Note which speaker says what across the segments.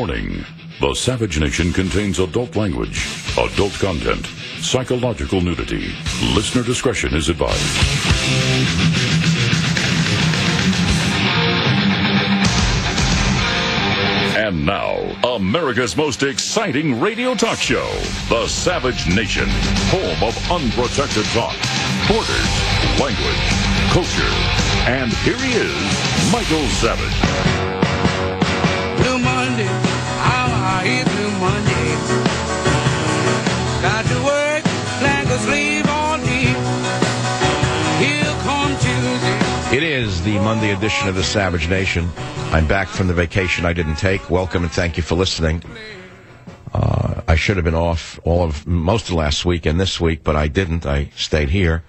Speaker 1: Warning. The Savage Nation contains adult language, adult content, psychological nudity. Listener discretion is advised. And now, America's most exciting radio talk show, The Savage Nation, home of unprotected talk, borders, language, culture. And here he is, Michael Savage.
Speaker 2: Blue Monday, how are you, Blue Monday? Got to work like a slave all day. Here come Tuesday.
Speaker 3: It is the Monday edition of the Savage Nation. I'm back from the vacation I didn't take. Welcome and thank you for listening. I should have been off most of last week and this week, but I didn't. I stayed here.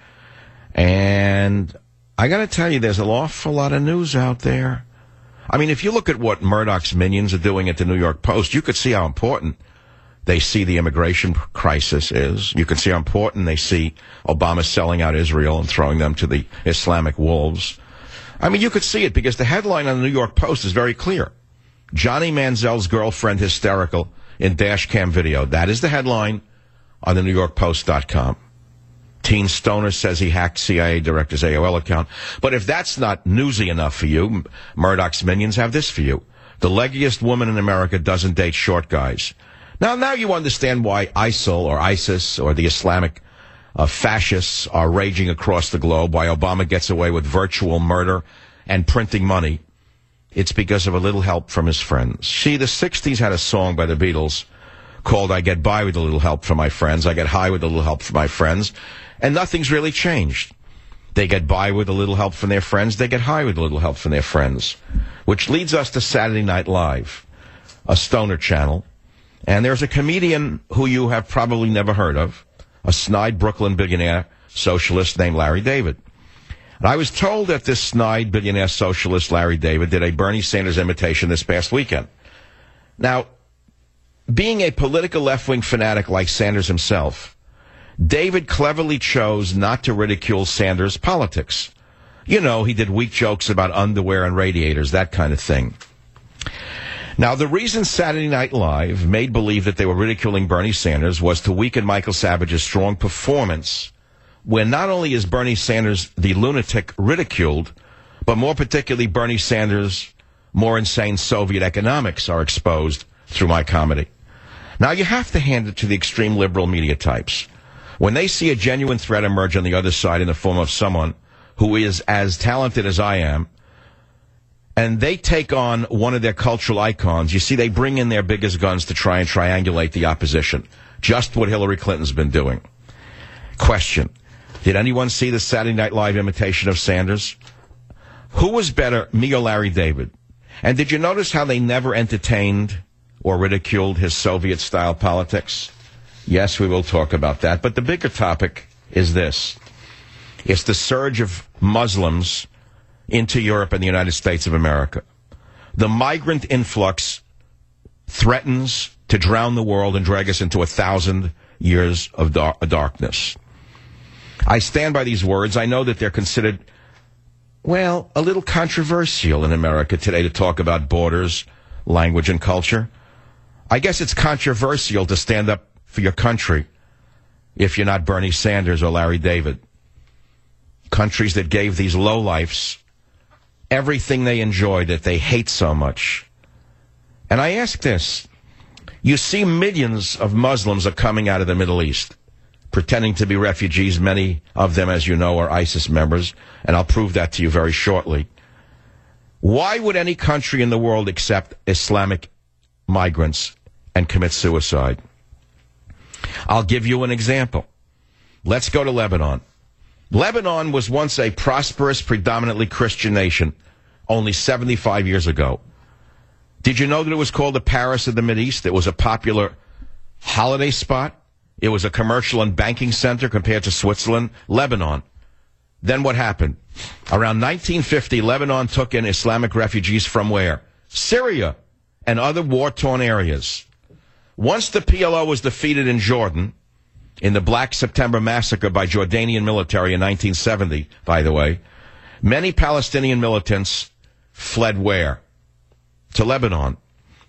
Speaker 3: And I got to tell you, there's an awful lot of news out there. I mean, if you look at what Murdoch's minions are doing at the New York Post, you could see how important they see the immigration crisis is. You can see how important they see Obama selling out Israel and throwing them to the Islamic wolves. I mean, you could see it because the headline on the New York Post is very clear. Johnny Manziel's girlfriend hysterical in dash cam video. That is the headline on the NewYorkPost.com. Teen stoner says he hacked CIA director's AOL account. But if that's not newsy enough for you, Murdoch's minions have this for you. The leggiest woman in America doesn't date short guys. Now you understand why ISIL or ISIS or the Islamic fascists are raging across the globe, why Obama gets away with virtual murder and printing money. It's because of a little help from his friends. See, the 60s had a song by the Beatles called I Get By With a Little Help from My Friends. I get high with a little help from my friends. And nothing's really changed. They get by with a little help from their friends. They get high with a little help from their friends. Which leads us to Saturday Night Live, a stoner channel. And there's a comedian who you have probably never heard of, a snide Brooklyn billionaire socialist named Larry David. And I was told that this snide billionaire socialist, Larry David, did a Bernie Sanders imitation this past weekend. Now, being a political left-wing fanatic like Sanders himself, David cleverly chose not to ridicule Sanders' politics. You know, he did weak jokes about underwear and radiators, that kind of thing. Now, the reason Saturday Night Live made believe that they were ridiculing Bernie Sanders was to weaken Michael Savage's strong performance, where not only is Bernie Sanders the lunatic ridiculed, but more particularly Bernie Sanders' more insane Soviet economics are exposed through my comedy. Now, you have to hand it to the extreme liberal media types. When they see a genuine threat emerge on the other side in the form of someone who is as talented as I am, and they take on one of their cultural icons, you see, they bring in their biggest guns to try and triangulate the opposition. Just what Hillary Clinton's been doing. Question. Did anyone see the Saturday Night Live imitation of Sanders? Who was better, me or Larry David? And did you notice how they never entertained or ridiculed his Soviet-style politics? Yes, we will talk about that. But the bigger topic is this. It's the surge of Muslims into Europe and the United States of America. The migrant influx threatens to drown the world and drag us into 1,000 years of darkness. I stand by these words. I know that they're considered, well, a little controversial in America today to talk about borders, language, and culture. I guess it's controversial to stand up for your country if you're not Bernie Sanders or Larry David. Countries that gave these lowlifes everything they enjoy that they hate so much. And I ask this. You see millions of Muslims are coming out of the Middle East, pretending to be refugees. Many of them, as you know, are ISIS members, and I'll prove that to you very shortly. Why would any country in the world accept Islamic migrants and commit suicide? I'll give you an example. Let's go to Lebanon. Lebanon was once a prosperous, predominantly Christian nation only 75 years ago. Did you know that it was called the Paris of the Mideast? It was a popular holiday spot. It was a commercial and banking center compared to Switzerland, Lebanon. Then what happened? Around 1950, Lebanon took in Islamic refugees from where? Syria and other war-torn areas. Once the PLO was defeated in Jordan, in the Black September massacre by Jordanian military in 1970, by the way, many Palestinian militants fled where? To Lebanon.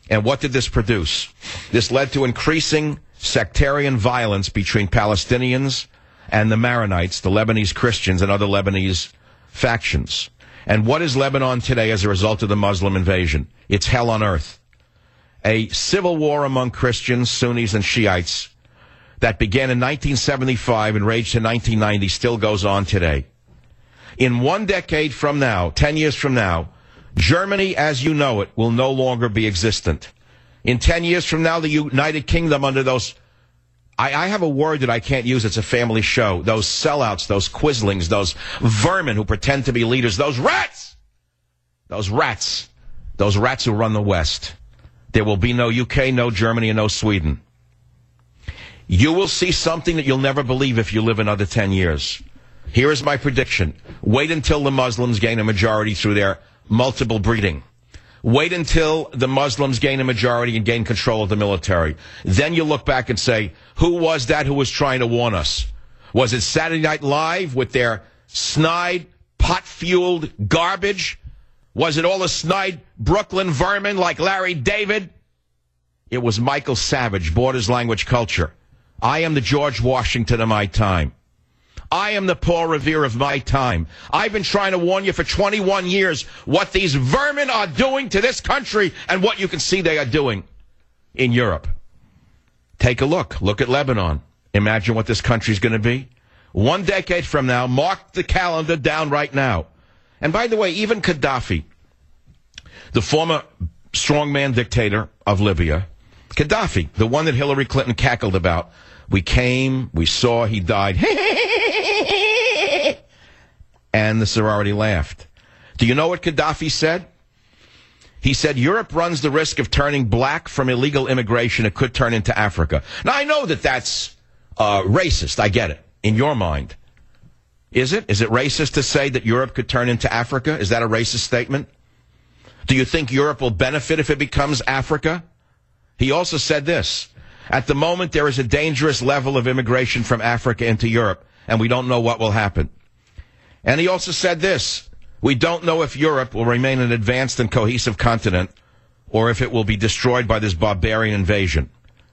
Speaker 3: And what did this produce? This led to increasing sectarian violence between Palestinians and the Maronites, the Lebanese Christians, and other Lebanese factions. And what is Lebanon today as a result of the Muslim invasion? It's hell on earth. A civil war among Christians, Sunnis, and Shiites that began in 1975 and raged to 1990 still goes on today. In 1 decade from now, 10 years from now, Germany, as you know it, will no longer be existent. In 10 years from now, the United Kingdom under those... I have a word that I can't use. It's a family show. Those sellouts, those quislings, those vermin who pretend to be leaders, those rats! Those rats who run the West. There will be no UK, no Germany, and no Sweden. You will see something that you'll never believe if you live another 10 years. Here is my prediction. Wait until the Muslims gain a majority through their multiple breeding. Wait until the Muslims gain a majority and gain control of the military. Then you look back and say, who was that who was trying to warn us? Was it Saturday Night Live with their snide, pot-fueled garbage? Was it all the snide Brooklyn vermin like Larry David? It was Michael Savage, Borders Language Culture. I am the George Washington of my time. I am the Paul Revere of my time. I've been trying to warn you for 21 years what these vermin are doing to this country and what you can see they are doing in Europe. Take a look. Look at Lebanon. Imagine what this country's going to be. 1 decade from now, mark the calendar down right now. And by the way, even Gaddafi, the former strongman dictator of Libya, Gaddafi, the one that Hillary Clinton cackled about, we came, we saw, he died. And the sorority laughed. Do you know what Gaddafi said? He said, Europe runs the risk of turning black from illegal immigration. It could turn into Africa. Now, I know that that's racist. I get it. In your mind. Is it? Is it racist to say that Europe could turn into Africa? Is that a racist statement? Do you think Europe will benefit if it becomes Africa? He also said this. At the moment, there is a dangerous level of immigration from Africa into Europe, and we don't know what will happen. And he also said this. We don't know if Europe will remain an advanced and cohesive continent or if it will be destroyed by this barbarian invasion.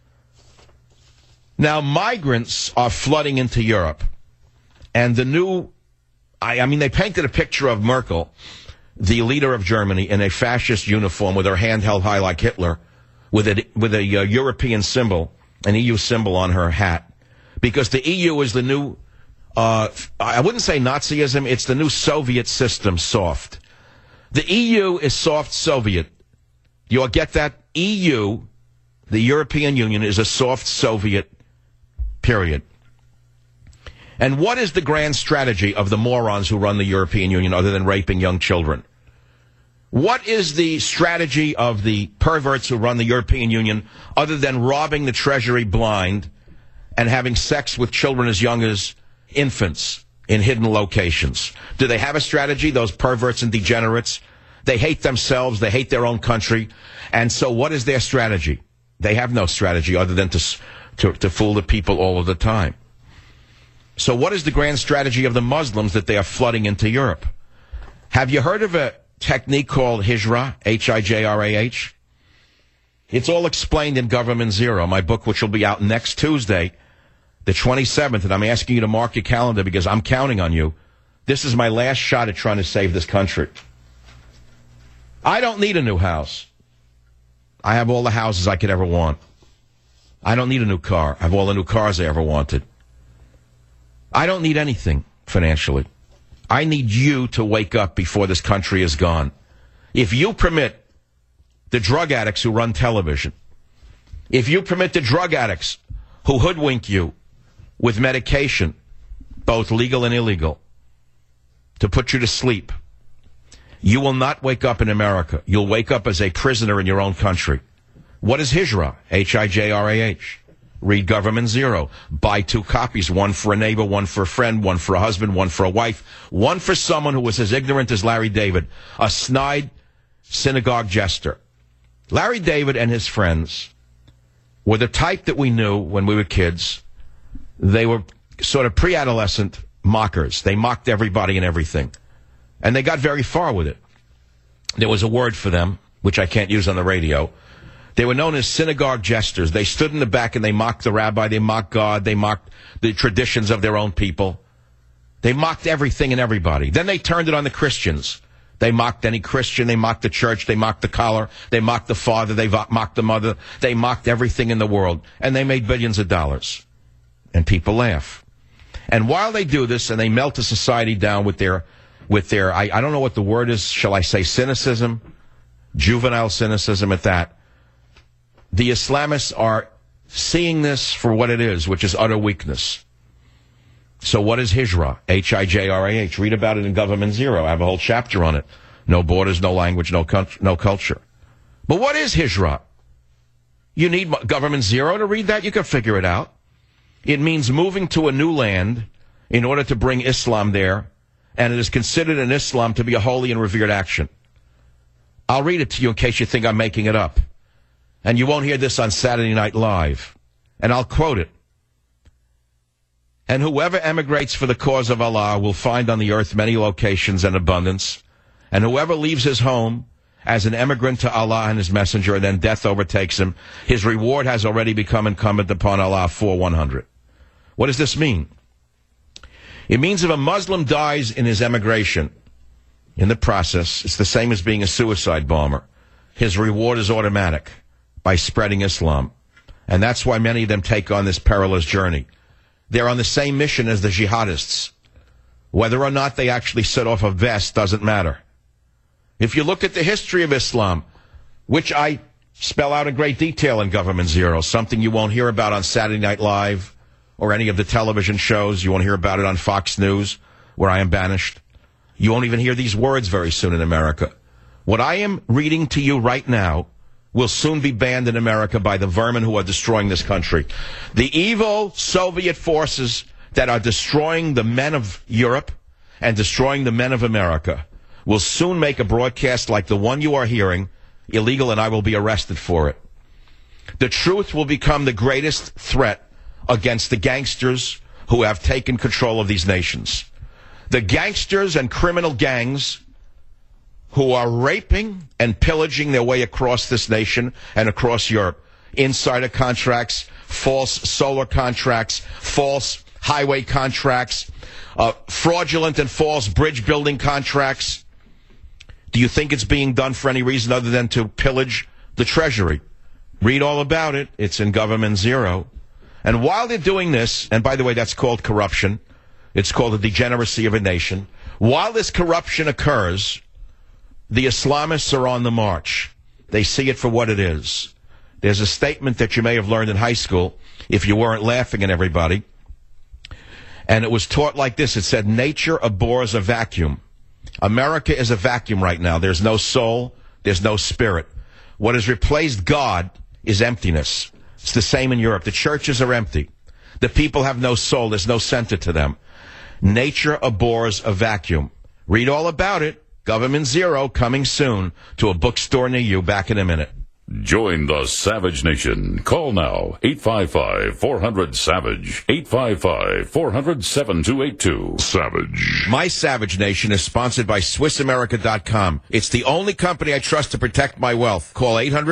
Speaker 3: Now, migrants are flooding into Europe. And the new, I mean, they painted a picture of Merkel, the leader of Germany, in a fascist uniform with her hand held high like Hitler, with a European symbol, an EU symbol on her hat. Because the EU is the new, I wouldn't say Nazism, it's the new Soviet system, soft. The EU is soft Soviet. You'll get that? EU, the European Union, is a soft Soviet, period. And what is the grand strategy of the morons who run the European Union other than raping young children? What is the strategy of the perverts who run the European Union other than robbing the treasury blind and having sex with children as young as infants in hidden locations? Do they have a strategy, those perverts and degenerates? They hate themselves. They hate their own country. And so what is their strategy? They have no strategy other than to fool the people all of the time. So what is the grand strategy of the Muslims that they are flooding into Europe? Have you heard of a technique called Hijrah, H-I-J-R-A-H? It's all explained in Government Zero, my book, which will be out next Tuesday, the 27th, and I'm asking you to mark your calendar because I'm counting on you. This is my last shot at trying to save this country. I don't need a new house. I have all the houses I could ever want. I don't need a new car. I have all the new cars I ever wanted. I don't need anything financially. I need you to wake up before this country is gone. If you permit the drug addicts who run television, if you permit the drug addicts who hoodwink you with medication, both legal and illegal, to put you to sleep, you will not wake up in America. You'll wake up as a prisoner in your own country. What is Hijrah? H-I-J-R-A-H. Read Government Zero. Buy 2 copies, one for a neighbor, one for a friend, one for a husband, one for a wife, one for someone who was as ignorant as Larry David, a snide synagogue jester. Larry David and his friends were the type that we knew when we were kids. They were sort of pre-adolescent mockers. They mocked everybody and everything. And they got very far with it. There was a word for them, which I can't use on the radio. They were known as synagogue jesters. They stood in the back and they mocked the rabbi, they mocked God, they mocked the traditions of their own people. They mocked everything and everybody. Then they turned it on the Christians. They mocked any Christian, they mocked the church, they mocked the collar, they mocked the father, they mocked the mother, they mocked everything in the world, and they made billions of dollars. And people laugh. And while they do this, and they melt a society down with their I don't know what the word is, shall I say cynicism? Juvenile cynicism at that. The Islamists are seeing this for what it is, which is utter weakness. So what is Hijrah? H-I-J-R-A-H. Read about it in Government Zero. I have a whole chapter on it. No borders, no language, no culture. But what is Hijrah? You need Government Zero to read that? You can figure it out. It means moving to a new land in order to bring Islam there, and it is considered in Islam to be a holy and revered action. I'll read it to you in case you think I'm making it up. And you won't hear this on Saturday Night Live. And I'll quote it. And whoever emigrates for the cause of Allah will find on the earth many locations and abundance. And whoever leaves his home as an emigrant to Allah and his messenger, and then death overtakes him, his reward has already become incumbent upon Allah for 100. What does this mean? It means if a Muslim dies in his emigration, in the process, it's the same as being a suicide bomber. His reward is automatic by spreading Islam. And that's why many of them take on this perilous journey. They're on the same mission as the jihadists. Whether or not they actually set off a vest doesn't matter. If you look at the history of Islam, which I spell out in great detail in Government Zero, something you won't hear about on Saturday Night Live or any of the television shows. You won't hear about it on Fox News, where I am banished. You won't even hear these words very soon in America. What I am reading to you right now will soon be banned in America by the vermin who are destroying this country. The evil Soviet forces that are destroying the men of Europe and destroying the men of America will soon make a broadcast like the one you are hearing illegal, and I will be arrested for it. The truth will become the greatest threat against the gangsters who have taken control of these nations. The gangsters and criminal gangs who are raping and pillaging their way across this nation and across Europe. Insider contracts, false solar contracts, false highway contracts, fraudulent and false bridge building contracts. Do you think it's being done for any reason other than to pillage the Treasury? Read all about it. It's in Government Zero. And while they're doing this, and by the way, that's called corruption. It's called the degeneracy of a nation. While this corruption occurs, the Islamists are on the march. They see it for what it is. There's a statement that you may have learned in high school, if you weren't laughing at everybody. And it was taught like this. It said, nature abhors a vacuum. America is a vacuum right now. There's no soul. There's no spirit. What has replaced God is emptiness. It's the same in Europe. The churches are empty. The people have no soul. There's no center to them. Nature abhors a vacuum. Read all about it. Government Zero coming soon to a bookstore near you. Back in a minute.
Speaker 1: Join the Savage Nation. Call now, 855-400-SAVAGE, 855-400-7282. Savage.
Speaker 3: My Savage Nation is sponsored by SwissAmerica.com. It's the only company I trust to protect my wealth. Call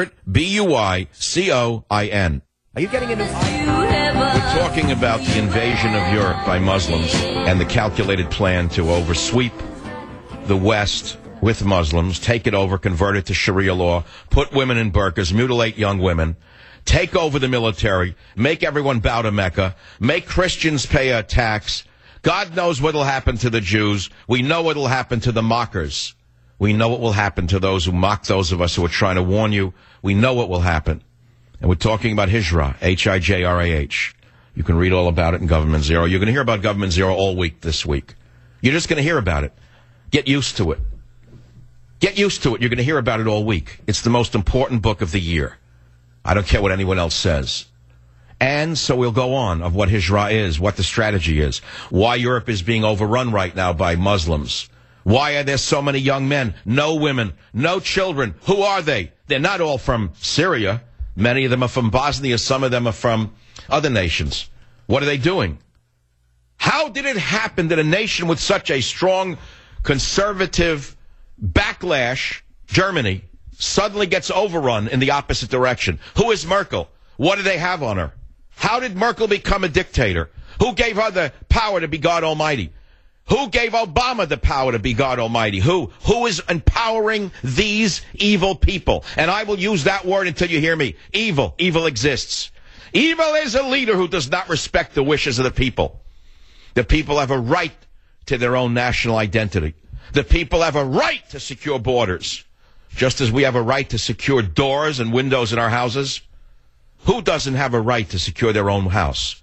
Speaker 3: 800-BUY-COIN. Are you getting into... We're talking about the invasion of Europe by Muslims and the calculated plan to oversweep the West with Muslims, take it over, convert it to Sharia law, put women in burqas, mutilate young women, take over the military, make everyone bow to Mecca, make Christians pay a tax. God knows what will happen to the Jews. We know what will happen to the mockers. We know what will happen to those who mock those of us who are trying to warn you. We know what will happen. And we're talking about Hijrah, H-I-J-R-A-H. You can read all about it in Government Zero. You're going to hear about Government Zero all week this week. You're just going to hear about it. Get used to it. Get used to it. You're going to hear about it all week. It's the most important book of the year. I don't care what anyone else says. And so we'll go on of what Hijrah is, what the strategy is, why Europe is being overrun right now by Muslims. Why are there so many young men, no women, no children? Who are they? They're not all from Syria. Many of them are from Bosnia. Some of them are from other nations. What are they doing? How did it happen that a nation with such a strong conservative backlash, Germany, suddenly gets overrun in the opposite direction. Who is Merkel? What do they have on her? How did Merkel become a dictator? Who gave her the power to be God Almighty? Who gave Obama the power to be God Almighty? Who is empowering these evil people? And I will use that word until you hear me. Evil. Evil exists. Evil is a leader who does not respect the wishes of the people. The people have a right to their own national identity. The people have a right to secure borders. Just as we have a right to secure doors and windows in our houses. Who doesn't have a right to secure their own house?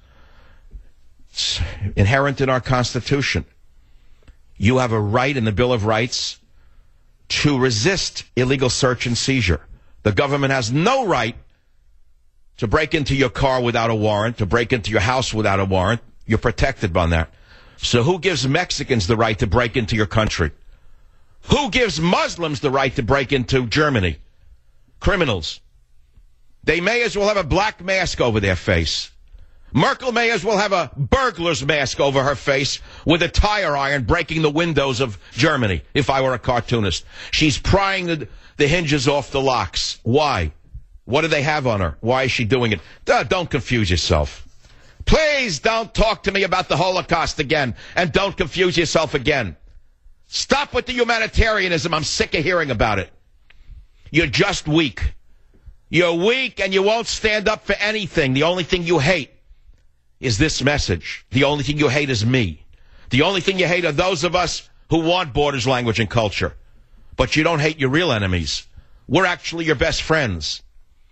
Speaker 3: It's inherent in our Constitution. You have a right in the Bill of Rights to resist illegal search and seizure. The government has no right to break into your car without a warrant, to break into your house without a warrant. You're protected by that. So who gives Mexicans the right to break into your country? Who gives Muslims the right to break into Germany? Criminals. They may as well have a black mask over their face. Merkel may as well have a burglar's mask over her face with a tire iron breaking the windows of Germany, if I were a cartoonist. She's prying the hinges off the locks. Why? What do they have on her? Why is she doing it? Don't confuse yourself. Please don't talk to me about the Holocaust again, and don't confuse yourself again. Stop with the humanitarianism. I'm sick of hearing about it. You're just weak. You're weak, and you won't stand up for anything. The only thing you hate is this message. The only thing you hate is me. The only thing you hate are those of us who want borders, language, and culture. But you don't hate your real enemies. We're actually your best friends.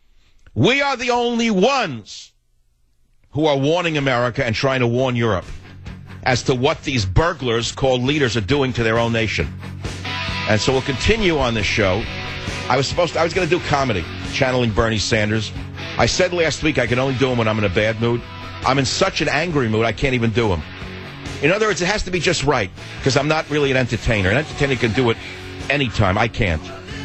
Speaker 3: We are the only ones who are warning America and trying to warn Europe as to what these burglars called leaders are doing to their own nation. And so we'll continue on this show. I was going to do comedy, channeling Bernie Sanders. I said last week I can only do them when I'm in a bad mood. I'm in such an angry mood, I can't even do them. In other words, it has to be just right, because I'm not really an entertainer. An entertainer can do it anytime. I can't.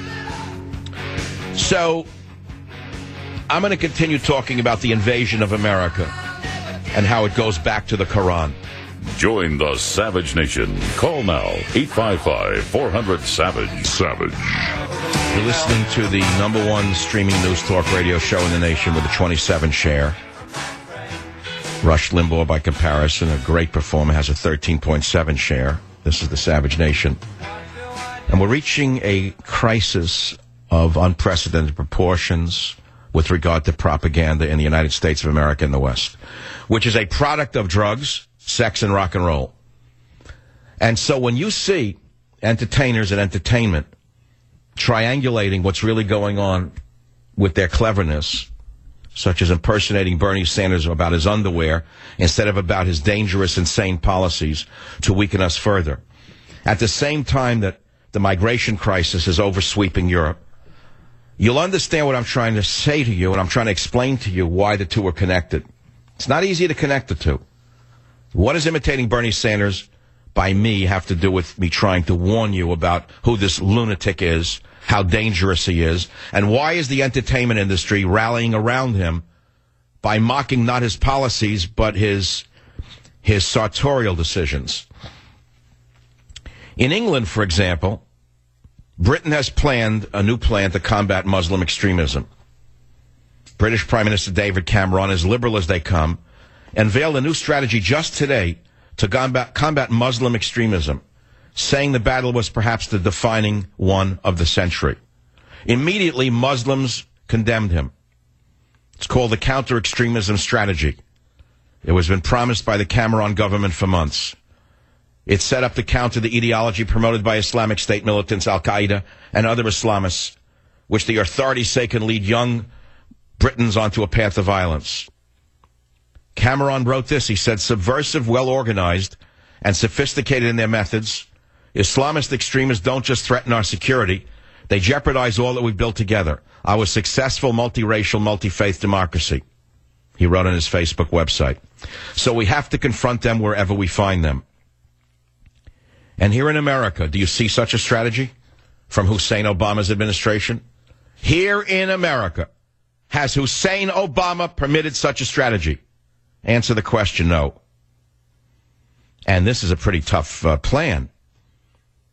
Speaker 3: So, I'm going to continue talking about the invasion of America and how it goes back to the Quran.
Speaker 1: Join the Savage Nation. Call now, 855-400-SAVAGE. Savage.
Speaker 3: You're listening to the number one streaming news talk radio show in the nation with a 27 share. Rush Limbaugh, by comparison, a great performer, has a 13.7 share. This is the Savage Nation. And we're reaching a crisis of unprecedented proportions with regard to propaganda in the United States of America and the West, which is a product of drugs, sex, and rock and roll. And so when you see entertainers and entertainment triangulating what's really going on with their cleverness, such as impersonating Bernie Sanders about his underwear instead of about his dangerous, insane policies to weaken us further. At the same time that the migration crisis is oversweeping Europe, you'll understand what I'm trying to say to you, and I'm trying to explain to you why the two are connected. It's not easy to connect the two. What does imitating Bernie Sanders by me have to do with me trying to warn you about who this lunatic is, how dangerous he is, and why is the entertainment industry rallying around him by mocking not his policies, but his sartorial decisions? In England, for example, Britain has planned a new plan to combat Muslim extremism. British Prime Minister David Cameron, as liberal as they come, unveiled a new strategy just today to combat Muslim extremism, saying the battle was perhaps the defining one of the century. Immediately, Muslims condemned him. It's called the counter-extremism strategy. It was been promised by the Cameron government for months. It's set up to counter the ideology promoted by Islamic State militants, Al-Qaeda, and other Islamists, which the authorities say can lead young Britons onto a path of violence. Cameron wrote this. He said, subversive, well-organized, and sophisticated in their methods, Islamist extremists don't just threaten our security, they jeopardize all that we've built together, our successful multiracial, multi-faith democracy, he wrote on his Facebook website. So we have to confront them wherever we find them. And here in America, do you see such a strategy from Hussein Obama's administration? Here in America, has Hussein Obama permitted such a strategy? Answer the question, no. And this is a pretty tough plan.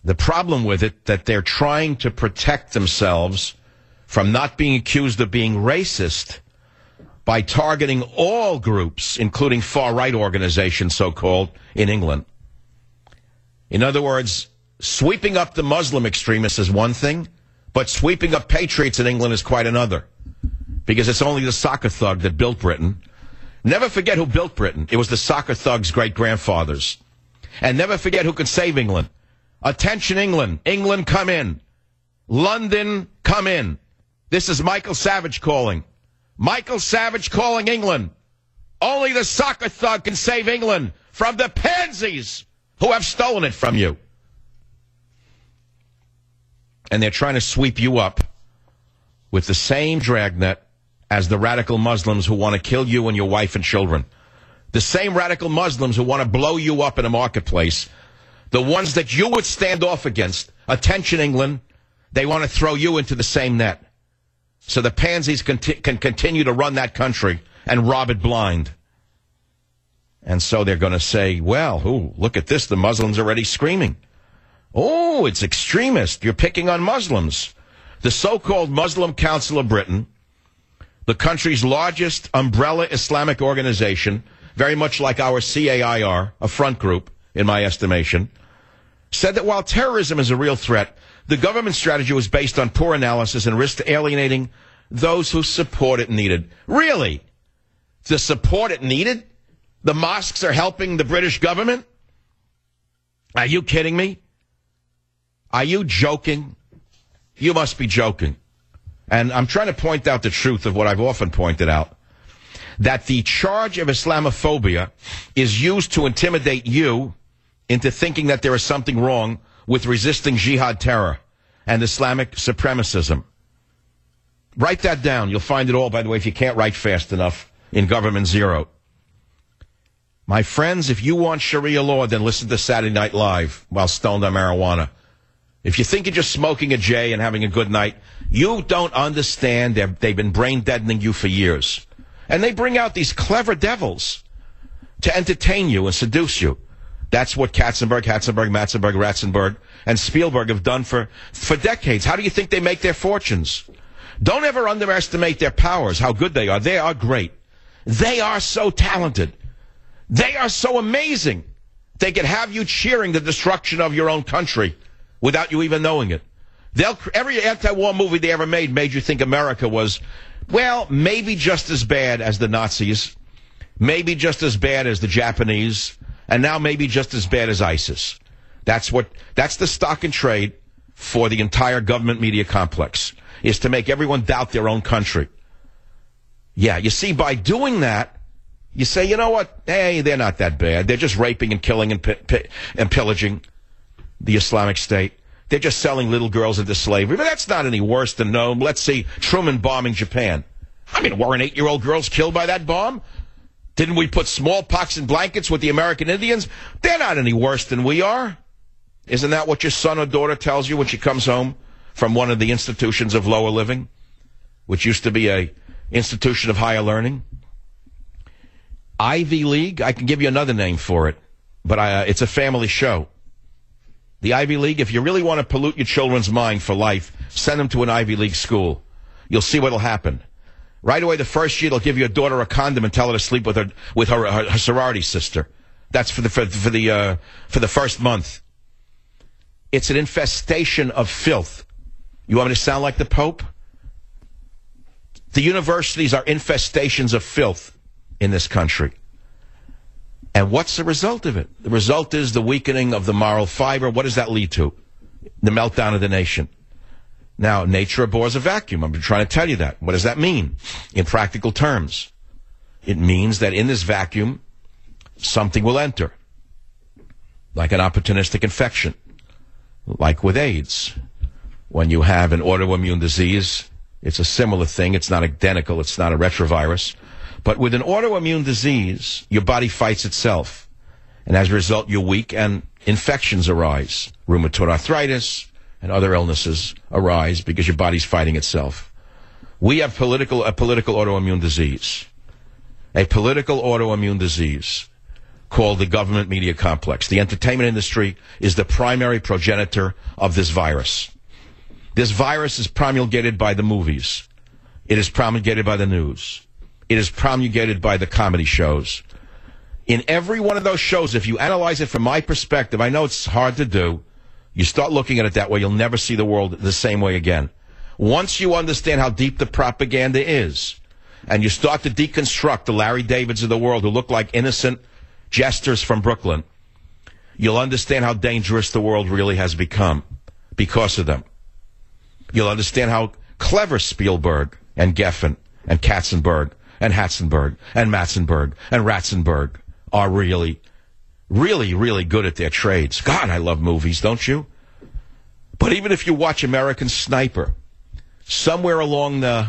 Speaker 3: The problem with it, that they're trying to protect themselves from not being accused of being racist by targeting all groups, including far-right organizations, so-called, in England. In other words, sweeping up the Muslim extremists is one thing, but sweeping up patriots in England is quite another, because it's only the soccer thug that built Britain. Never forget who built Britain. It was the soccer thug's great-grandfathers. And never forget who could save England. Attention, England. England, come in. London, come in. This is Michael Savage calling. Michael Savage calling England. Only the soccer thug can save England from the pansies who have stolen it from you. And they're trying to sweep you up with the same dragnet as the radical Muslims who want to kill you and your wife and children. The same radical Muslims who want to blow you up in a marketplace. The ones that you would stand off against. Attention, England. They want to throw you into the same net. So the pansies can continue to run that country and rob it blind. And so they're going to say, well, ooh, look at this. The Muslims are already screaming. Oh, it's extremist. You're picking on Muslims. The so-called Muslim Council of Britain, the country's largest umbrella Islamic organization, very much like our CAIR, a front group, in my estimation, said that while terrorism is a real threat, the government strategy was based on poor analysis and risked alienating those who support it needed. Really? The support it needed? The mosques are helping the British government? Are you kidding me? Are you joking? You must be joking. And I'm trying to point out the truth of what I've often pointed out, that the charge of Islamophobia is used to intimidate you into thinking that there is something wrong with resisting jihad terror and Islamic supremacism. Write that down. You'll find it all, by the way, if you can't write fast enough, in Government Zero. My friends, if you want Sharia law, then listen to Saturday Night Live while stoned on marijuana. If you think you're just smoking a J and having a good night, you don't understand. They've been brain deadening you for years. And they bring out these clever devils to entertain you and seduce you. That's what Katzenberg, Matzenberg, Ratzenberg, and Spielberg have done for decades. How do you think they make their fortunes? Don't ever underestimate their powers, how good they are. They are great. They are so talented. They are so amazing. They can have you cheering the destruction of your own country without you even knowing it. Every anti-war movie they ever made you think America was, well, maybe just as bad as the Nazis, maybe just as bad as the Japanese, and now maybe just as bad as ISIS. That's the stock and trade for the entire government media complex, is to make everyone doubt their own country. Yeah, you see, by doing that, you say, you know what? Hey, they're not that bad. They're just raping and killing and pillaging the Islamic State. They're just selling little girls into slavery. But that's not any worse than, no, let's see, Truman bombing Japan. I mean, weren't 8-year-old girls killed by that bomb? Didn't we put smallpox in blankets with the American Indians? They're not any worse than we are. Isn't that what your son or daughter tells you when she comes home from one of the institutions of lower living, which used to be a institution of higher learning? Ivy League, I can give you another name for it, but it's a family show. The Ivy League, if you really want to pollute your children's mind for life, send them to an Ivy League school. You'll see what'll happen. Right away, the first year, they'll give your daughter a condom and tell her to sleep with her sorority sister. That's for the first month. It's an infestation of filth. You want me to sound like the Pope? The universities are infestations of filth in this country. And what's the result of it? The result is the weakening of the moral fiber. What does that lead to? The meltdown of the nation. Now, nature abhors a vacuum. I'm trying to tell you that. What does that mean in practical terms? It means that in this vacuum, something will enter, like an opportunistic infection, like with AIDS. When you have an autoimmune disease, it's a similar thing. It's not identical. It's not a retrovirus. But with an autoimmune disease, your body fights itself. And as a result, you're weak and infections arise. Rheumatoid arthritis and other illnesses arise because your body's fighting itself. We have a political autoimmune disease. A political autoimmune disease called the government media complex. The entertainment industry is the primary progenitor of this virus. This virus is promulgated by the movies. It is promulgated by the news. It is promulgated by the comedy shows. In every one of those shows, if you analyze it from my perspective, I know it's hard to do. You start looking at it that way, you'll never see the world the same way again. Once you understand how deep the propaganda is, and you start to deconstruct the Larry Davids of the world who look like innocent jesters from Brooklyn, you'll understand how dangerous the world really has become because of them. You'll understand how clever Spielberg and Geffen and Katzenberg and Hatzenberg and Matzenberg and Ratzenberg are really, really, really good at their trades. God, I love movies, don't you? But even if you watch American Sniper, somewhere along the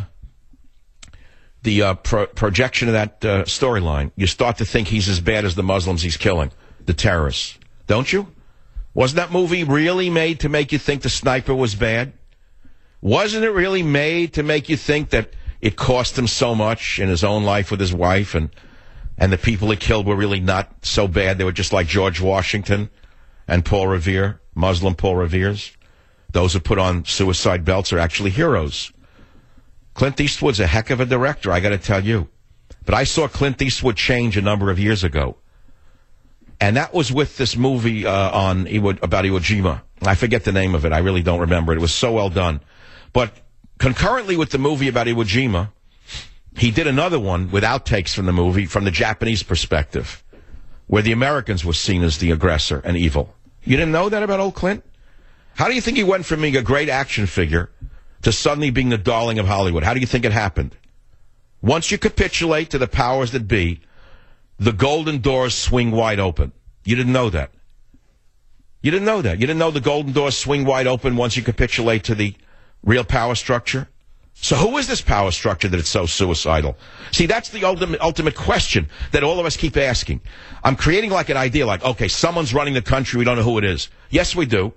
Speaker 3: projection of that storyline, you start to think he's as bad as the Muslims he's killing, the terrorists. Don't you? Wasn't that movie really made to make you think the sniper was bad? Wasn't it really made to make you think that it cost him so much in his own life with his wife, and the people he killed were really not so bad? They were just like George Washington and Paul Revere, Muslim Paul Revere's. Those who put on suicide belts are actually heroes. Clint Eastwood's a heck of a director, I got to tell you. But I saw Clint Eastwood change a number of years ago. And that was with this movie about Iwo Jima. I forget the name of it. I really don't remember it. It was so well done. But concurrently with the movie about Iwo Jima, he did another one with outtakes from the movie from the Japanese perspective, where the Americans were seen as the aggressor and evil. You didn't know that about old Clint? How do you think he went from being a great action figure to suddenly being the darling of Hollywood? How do you think it happened? Once you capitulate to the powers that be, the golden doors swing wide open. You didn't know that. You didn't know that. You didn't know the golden doors swing wide open once you capitulate to the real power structure? So who is this power structure that it's so suicidal? See, that's the ultimate question that all of us keep asking. I'm creating like an idea like, okay, someone's running the country, we don't know who it is. Yes, we do.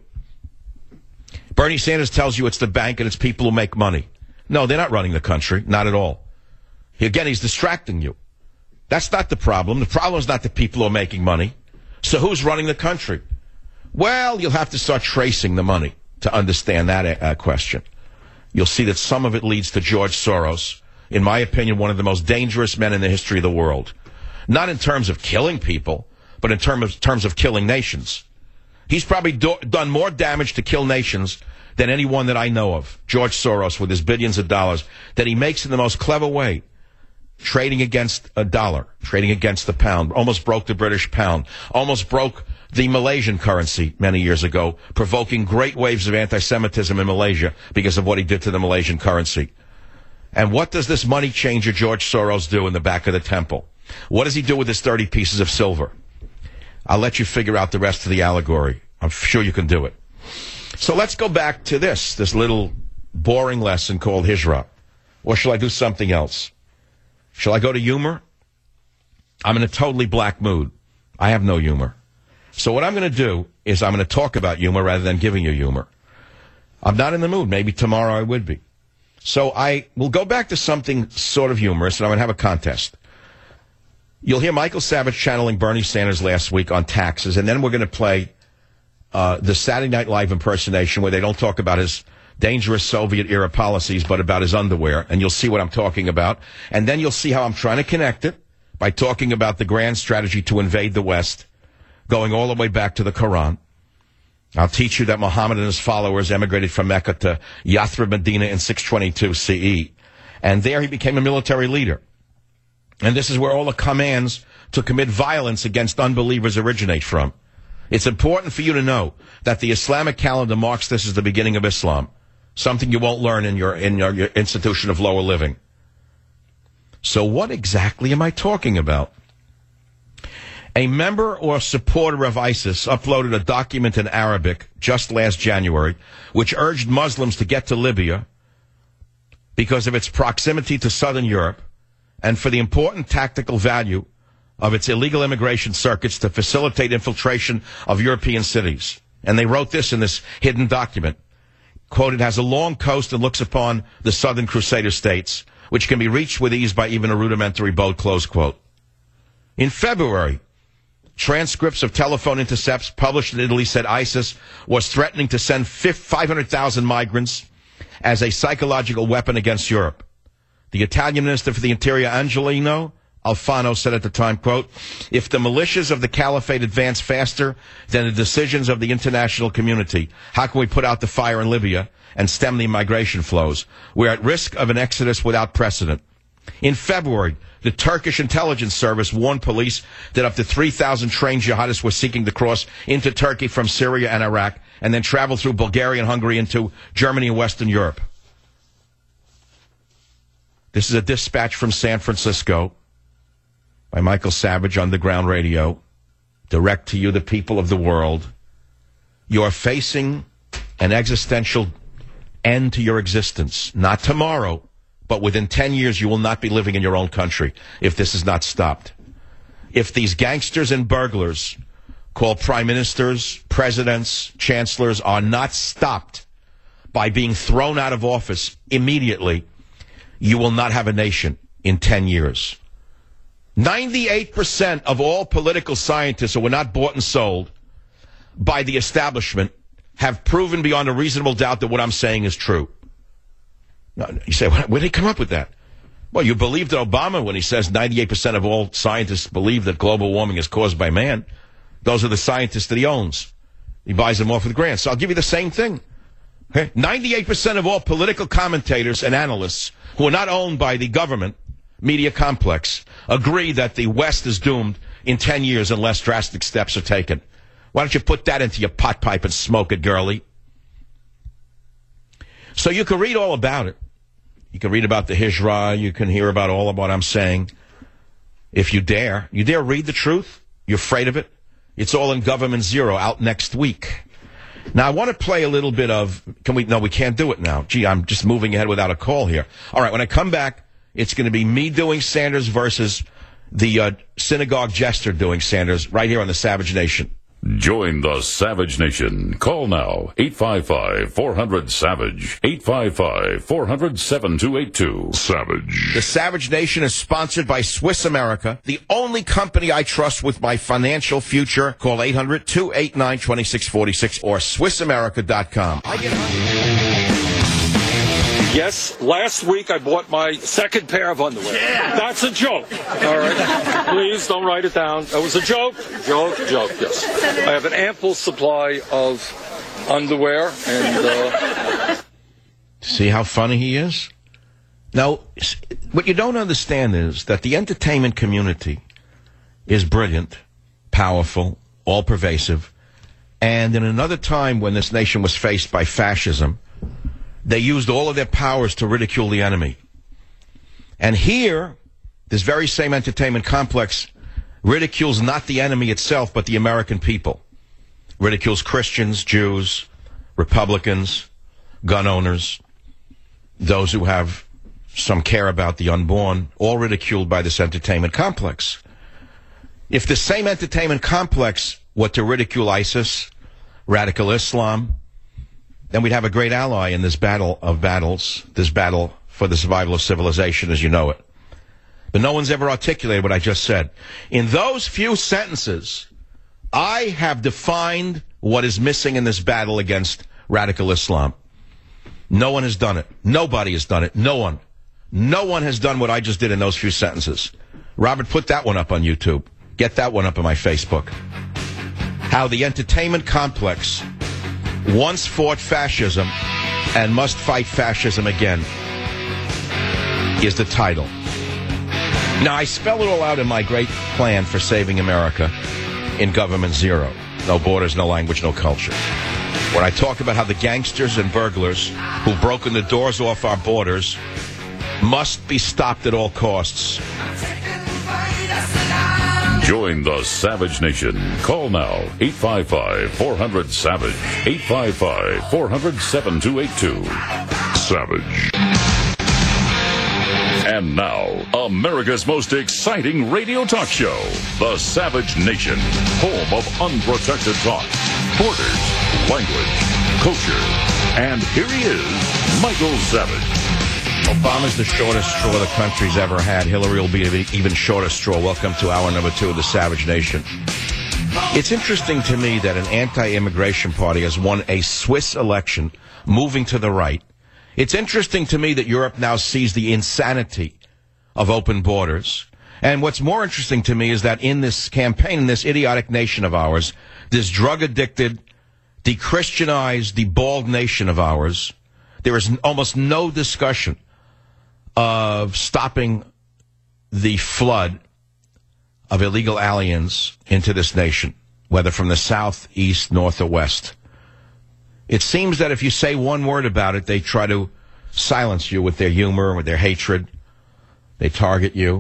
Speaker 3: Bernie Sanders tells you it's the bank and it's people who make money. No, they're not running the country. Not at all. Again, he's distracting you. That's not the problem. The problem is not the people who are making money. So who's running the country? Well, you'll have to start tracing the money to understand that question. You'll see that some of it leads to George Soros, in my opinion, one of the most dangerous men in the history of the world. Not in terms of killing people, but in terms of killing nations. He's probably done more damage to kill nations than anyone that I know of. George Soros, with his billions of dollars, that he makes in the most clever way. Trading against a dollar, trading against the pound, almost broke the British pound, almost broke the Malaysian currency many years ago, provoking great waves of anti-Semitism in Malaysia because of what he did to the Malaysian currency. And what does this money changer George Soros do in the back of the temple? What does he do with his 30 pieces of silver? I'll let you figure out the rest of the allegory. I'm sure you can do it. So let's go back to this little boring lesson called Hijra. Or shall I do something else? Shall I go to humor? I'm in a totally black mood. I have no humor. So what I'm going to do is I'm going to talk about humor rather than giving you humor. I'm not in the mood. Maybe tomorrow I would be. So I will go back to something sort of humorous, and I'm going to have a contest. You'll hear Michael Savage channeling Bernie Sanders last week on taxes, and then we're going to play the Saturday Night Live impersonation where they don't talk about his dangerous Soviet-era policies, but about his underwear, and you'll see what I'm talking about. And then you'll see how I'm trying to connect it by talking about the grand strategy to invade the West, going all the way back to the Quran. I'll teach you that Muhammad and his followers emigrated from Mecca to Yathrib, Medina in 622 CE. And there he became a military leader. And this is where all the commands to commit violence against unbelievers originate from. It's important for you to know that the Islamic calendar marks this as the beginning of Islam. Something you won't learn in your institution of lower living. So what exactly am I talking about? A member or supporter of ISIS uploaded a document in Arabic just last January, which urged Muslims to get to Libya because of its proximity to southern Europe and for the important tactical value of its illegal immigration circuits to facilitate infiltration of European cities. And they wrote this in this hidden document. Quote, it has a long coast and looks upon the southern Crusader states, which can be reached with ease by even a rudimentary boat, close quote. In February, Transcripts of telephone intercepts published in Italy said ISIS was threatening to send 500,000 migrants as a psychological weapon against Europe. The Italian Minister for the Interior, Angelino Alfano, said at the time, quote, if the militias of the caliphate advance faster than the decisions of the international community, how can we put out the fire in Libya and stem the migration flows? We're at risk of an exodus without precedent. In February, the Turkish intelligence service warned police that up to 3,000 trained jihadists were seeking to cross into Turkey from Syria and Iraq and then travel through Bulgaria and Hungary into Germany and Western Europe. This is a dispatch from San Francisco by Michael Savage, Underground Radio. Direct to you, the people of the world. You are facing an existential end to your existence. Not tomorrow, but within 10 years, you will not be living in your own country if this is not stopped. If these gangsters and burglars called prime ministers, presidents, chancellors are not stopped by being thrown out of office immediately, you will not have a nation in 10 years. 98% of all political scientists who were not bought and sold by the establishment have proven beyond a reasonable doubt that what I'm saying is true. Now, you say, where did he come up with that? Well, you believed Obama when he says 98% of all scientists believe that global warming is caused by man. Those are the scientists that he owns. He buys them off with grants. So I'll give you the same thing. Okay? 98% of all political commentators and analysts who are not owned by the government media complex agree that the West is doomed in 10 years unless drastic steps are taken. Why don't you put that into your pot pipe and smoke it, girlie? So you can read all about it. You can read about the Hijra. You can hear about all of what I'm saying. If you dare. You dare read the truth? You're afraid of it? It's all in Government Zero, out next week. Now, I want to play a little bit of... No, we can't do it now. Gee, I'm just moving ahead without a call here. All right, when I come back, it's going to be me doing Sanders versus the synagogue jester doing Sanders right here on the Savage Nation.
Speaker 1: Join the Savage Nation. Call now, 855-400-SAVAGE, 855-400-7282. Savage.
Speaker 3: The Savage Nation is sponsored by Swiss America, the only company I trust with my financial future. Call 800-289-2646 or SwissAmerica.com.
Speaker 4: Yes, last week I bought my second pair of underwear. Yeah. That's a joke. All right. Please don't write it down. That was a joke. Joke, yes. I have an ample supply of underwear and
Speaker 3: See how funny he is? Now, what you don't understand is that the entertainment community is brilliant, powerful, all-pervasive, and in another time when this nation was faced by fascism, they used all of their powers to ridicule the enemy. And here, this very same entertainment complex ridicules not the enemy itself, but the American people. Ridicules Christians, Jews, Republicans, gun owners, those who have some care about the unborn, all ridiculed by this entertainment complex. If the same entertainment complex were to ridicule ISIS, radical Islam, then we'd have a great ally in this battle of battles, this battle for the survival of civilization as you know it. But no one's ever articulated what I just said. In those few sentences, I have defined what is missing in this battle against radical Islam. No one has done it. Nobody has done it. No one. No one has done what I just did in those few sentences. Robert, put that one up on YouTube. Get that one up on my Facebook. How the entertainment complex once fought fascism and must fight fascism again is the title. Now, I spell it all out in my great plan for saving America in Government Zero. No borders, no language, no culture. When I talk about how the gangsters and burglars who've broken the doors off our borders must be stopped at all costs.
Speaker 1: Join the Savage Nation. Call now, 855-400-SAVAGE, 855-400-7282. Savage. And now, America's most exciting radio talk show, the Savage Nation, home of unprotected talk, borders, language, culture. And here he is, Michael Savage.
Speaker 3: Obama's the shortest straw the country's ever had. Hillary will be an even shorter straw. Welcome to hour number 2 of the Savage Nation. It's interesting to me that an anti-immigration party has won a Swiss election, moving to the right. It's interesting to me that Europe now sees the insanity of open borders. And what's more interesting to me is that in this campaign, in this idiotic nation of ours, this drug-addicted, de-Christianized, de-bald nation of ours, there is almost no discussion of stopping the flood of illegal aliens into this nation, whether from the south, east, north, or west. It seems that if you say one word about it, they try to silence you with their humor, with their hatred. They target you.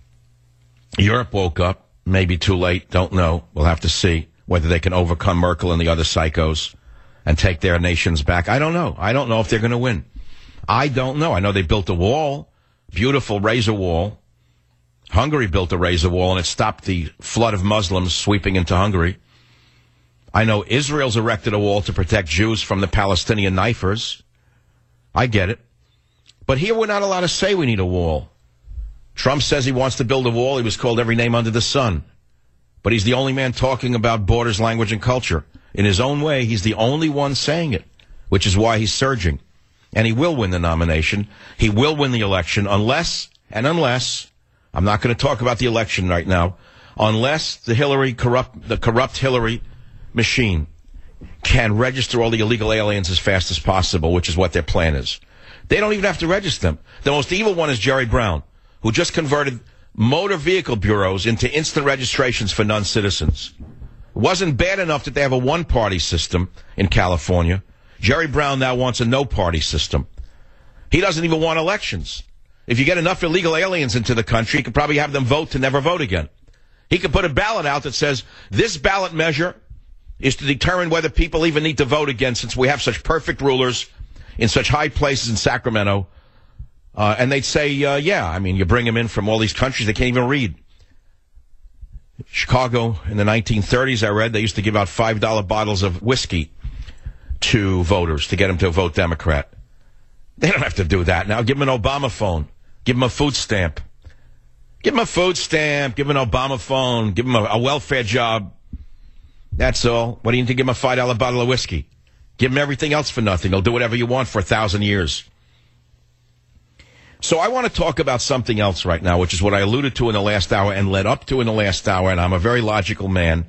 Speaker 3: Europe woke up, maybe too late, don't know. We'll have to see whether they can overcome Merkel and the other psychos and take their nations back. I don't know. I don't know if they're going to win. I don't know. I know they built a wall, beautiful razor wall. Hungary built a razor wall, and it stopped the flood of Muslims sweeping into Hungary. I know Israel's erected a wall to protect Jews from the Palestinian knifers. I get it. But here we're not allowed to say we need a wall. Trump says he wants to build a wall. He was called every name under the sun. But he's the only man talking about borders, language, and culture. In his own way, he's the only one saying it, which is why he's surging. And he will win the nomination. He will win the election unless, I'm not going to talk about the election right now, unless the corrupt Hillary machine can register all the illegal aliens as fast as possible, which is what their plan is. They don't even have to register them. The most evil one is Jerry Brown, who just converted motor vehicle bureaus into instant registrations for non-citizens. It wasn't bad enough that they have a one-party system in California. Jerry Brown now wants a no-party system. He doesn't even want elections. If you get enough illegal aliens into the country, you could probably have them vote to never vote again. He could put a ballot out that says, this ballot measure is to determine whether people even need to vote again, since we have such perfect rulers in such high places in Sacramento. And they'd say, you bring them in from all these countries, they can't even read. Chicago in the 1930s, I read, they used to give out $5 bottles of whiskey to voters to get them to vote Democrat. They don't have to do that now. Give them an Obama phone. Give them a food stamp. Give them a food stamp. Give them an Obama phone. Give them a welfare job. That's all. What do you need to give them a $5 bottle of whiskey? Give them everything else for nothing. They'll do whatever you want for 1,000 years. So I want to talk about something else right now, which is what I alluded to in the last hour and led up to in the last hour, and I'm a very logical man,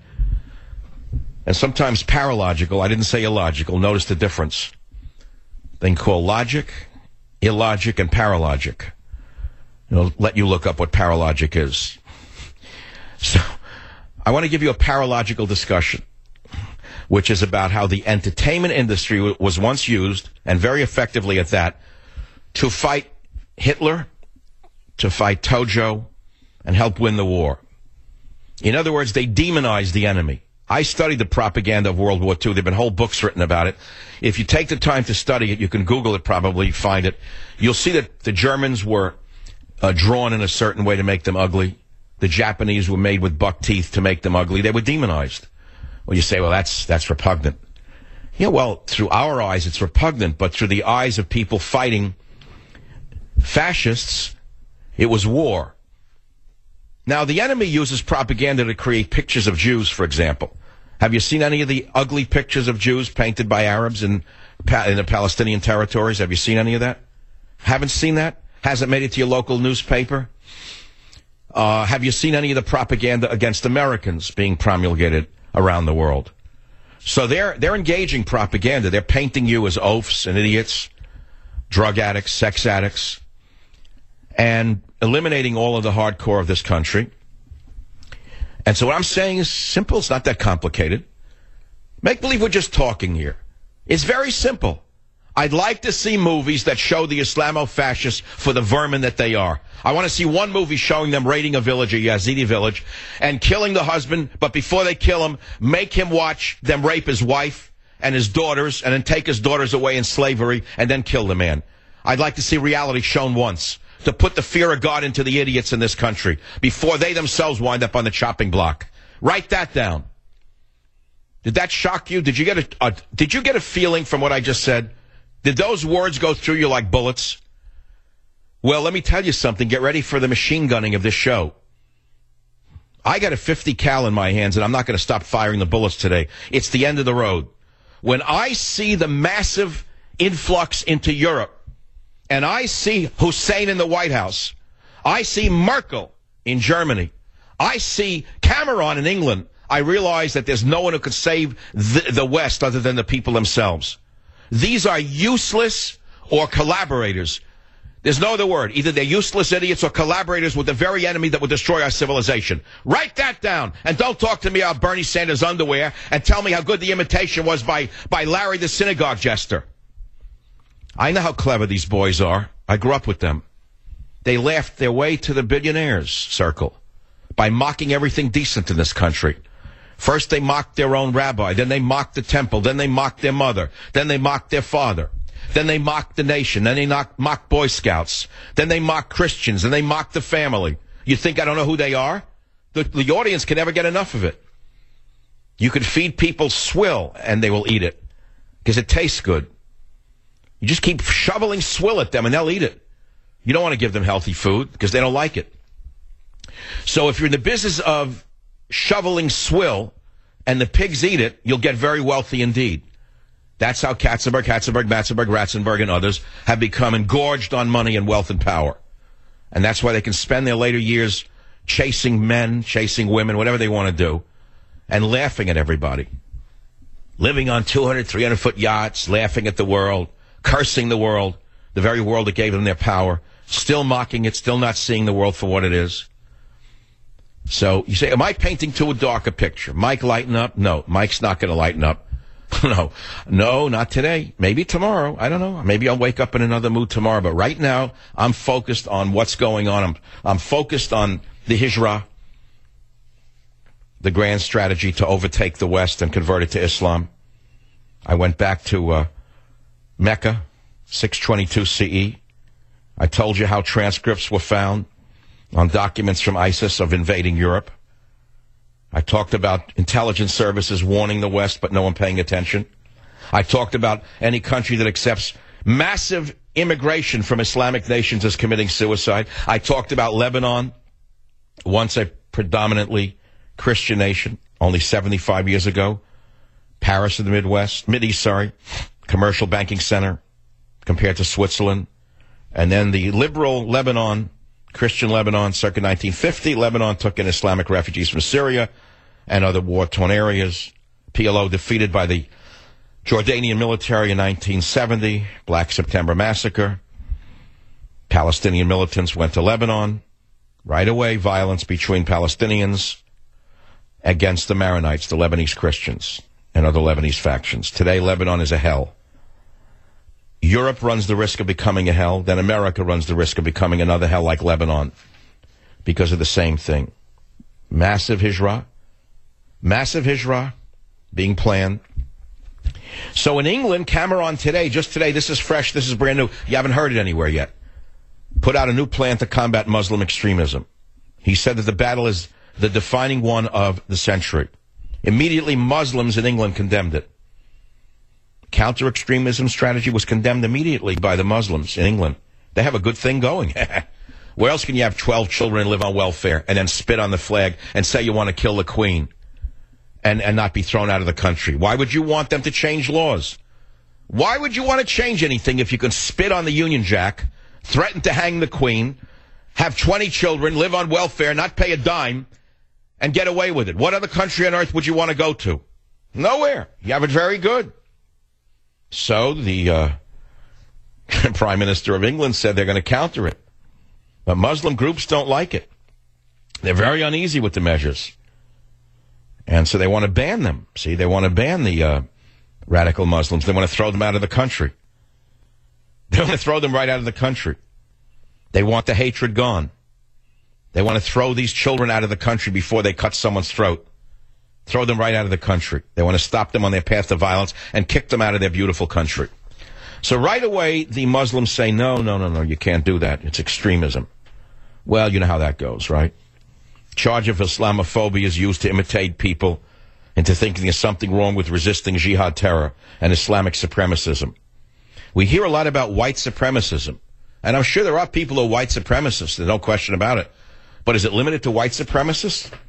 Speaker 3: and sometimes paralogical. I didn't say illogical. Notice the difference. Thing called logic, illogic, and paralogic. Let you look up what paralogic is. So I want to give you a paralogical discussion, which is about how the entertainment industry was once used, and very effectively at that, to fight Hitler, to fight Tojo, and help win the war. In other words, they demonized the enemy. I studied the propaganda of World War II. There have been whole books written about it. If you take the time to study it, you can Google it, probably find it. You'll see that the Germans were drawn in a certain way to make them ugly. The Japanese were made with buck teeth to make them ugly. They were demonized. Well, you say, well, that's repugnant. Yeah, well, through our eyes, it's repugnant, but through the eyes of people fighting fascists, it was war. Now, the enemy uses propaganda to create pictures of Jews, for example. Have you seen any of the ugly pictures of Jews painted by Arabs in the Palestinian territories? Have you seen any of that? Haven't seen that? Hasn't made it to your local newspaper? Have you seen any of the propaganda against Americans being promulgated around the world? So they're engaging propaganda. They're painting you as oafs and idiots, drug addicts, sex addicts, and eliminating all of the hardcore of this country. And so what I'm saying is simple. It's not that complicated. Make believe we're just talking here. It's very simple. I'd like to see movies that show the Islamo-fascists for the vermin that they are. I want to see one movie showing them raiding a village, a Yazidi village, and killing the husband, but before they kill him, make him watch them rape his wife and his daughters, and then take his daughters away in slavery, and then kill the man. I'd like to see reality shown once, to put the fear of God into the idiots in this country before they themselves wind up on the chopping block. Write that down. Did that shock you? Did you get a feeling from what I just said? Did those words go through you like bullets? Well, let me tell you something. Get ready for the machine gunning of this show. I got a 50 cal in my hands, and I'm not going to stop firing the bullets today. It's the end of the road. When I see the massive influx into Europe, and I see Hussein in the White House, I see Merkel in Germany, I see Cameron in England, I realize that there's no one who could save the West other than the people themselves. These are useless or collaborators. There's no other word. Either they're useless idiots or collaborators with the very enemy that will destroy our civilization. Write that down. And don't talk to me about Bernie Sanders' underwear and tell me how good the imitation was by Larry the synagogue jester. I know how clever these boys are. I grew up with them. They laughed their way to the billionaires' circle by mocking everything decent in this country. First they mocked their own rabbi, then they mocked the temple, then they mocked their mother, then they mocked their father, then they mocked the nation, then they mocked Boy Scouts, then they mocked Christians, and they mocked the family. You think I don't know who they are? The audience can never get enough of it. You could feed people swill and they will eat it because it tastes good. You just keep shoveling swill at them and they'll eat it. You don't want to give them healthy food because they don't like it. So if you're in the business of shoveling swill and the pigs eat it, you'll get very wealthy indeed. That's how Katzenberg, Matzenberg, Ratzenberg, and others have become engorged on money and wealth and power. And that's why they can spend their later years chasing men, chasing women, whatever they want to do, and laughing at everybody. Living on 200, 300-foot yachts, laughing at the world, cursing the world, the very world that gave them their power, still mocking it, still not seeing the world for what it is. So you say, am I painting too dark a picture? Mike, lighten up? No, Mike's not going to lighten up. No, not today. Maybe tomorrow. I don't know. Maybe I'll wake up in another mood tomorrow. But right now, I'm focused on what's going on. I'm focused on the Hijra, the grand strategy to overtake the West and convert it to Islam. I went back to Mecca, 622 CE. I told you how transcripts were found on documents from ISIS of invading Europe. I talked about intelligence services warning the West, but no one paying attention. I talked about any country that accepts massive immigration from Islamic nations as committing suicide. I talked about Lebanon, once a predominantly Christian nation, only 75 years ago. Paris in the Mideast, commercial banking center compared to Switzerland. And then the liberal Lebanon, Christian Lebanon, circa 1950. Lebanon took in Islamic refugees from Syria and other war-torn areas. PLO defeated by the Jordanian military in 1970. Black September massacre. Palestinian militants went to Lebanon. Right away, violence between Palestinians against the Maronites, the Lebanese Christians, and other Lebanese factions. Today, Lebanon is a hell. Europe runs the risk of becoming a hell, then America runs the risk of becoming another hell like Lebanon because of the same thing. Massive hijra being planned. So in England, Cameron today, just today, this is fresh, this is brand new, you haven't heard it anywhere yet, put out a new plan to combat Muslim extremism. He said that the battle is the defining one of the century. Immediately, Muslims in England condemned it. Counter-extremism strategy was condemned immediately by the Muslims in England. They have a good thing going. Where else can you have 12 children and live on welfare and then spit on the flag and say you want to kill the Queen and not be thrown out of the country? Why would you want them to change laws? Why would you want to change anything if you can spit on the Union Jack, threaten to hang the Queen, have 20 children, live on welfare, not pay a dime, and get away with it? What other country on earth would you want to go to? Nowhere. You have it very good. So the Prime Minister of England said they're going to counter it. But Muslim groups don't like it. They're very uneasy with the measures. And so they want to ban them. See, they want to ban the radical Muslims. They want to throw them out of the country. They want to throw them right out of the country. They want the hatred gone. They want to throw these children out of the country before they cut someone's throat. Throw them right out of the country. They want to stop them on their path to violence and kick them out of their beautiful country. So right away, the Muslims say, no, you can't do that. It's extremism. Well, you know how that goes, right? Charge of Islamophobia is used to imitate people into thinking there's something wrong with resisting jihad terror and Islamic supremacism. We hear a lot about white supremacism. And I'm sure there are people who are white supremacists. There's no question about it. But is it limited to white supremacists?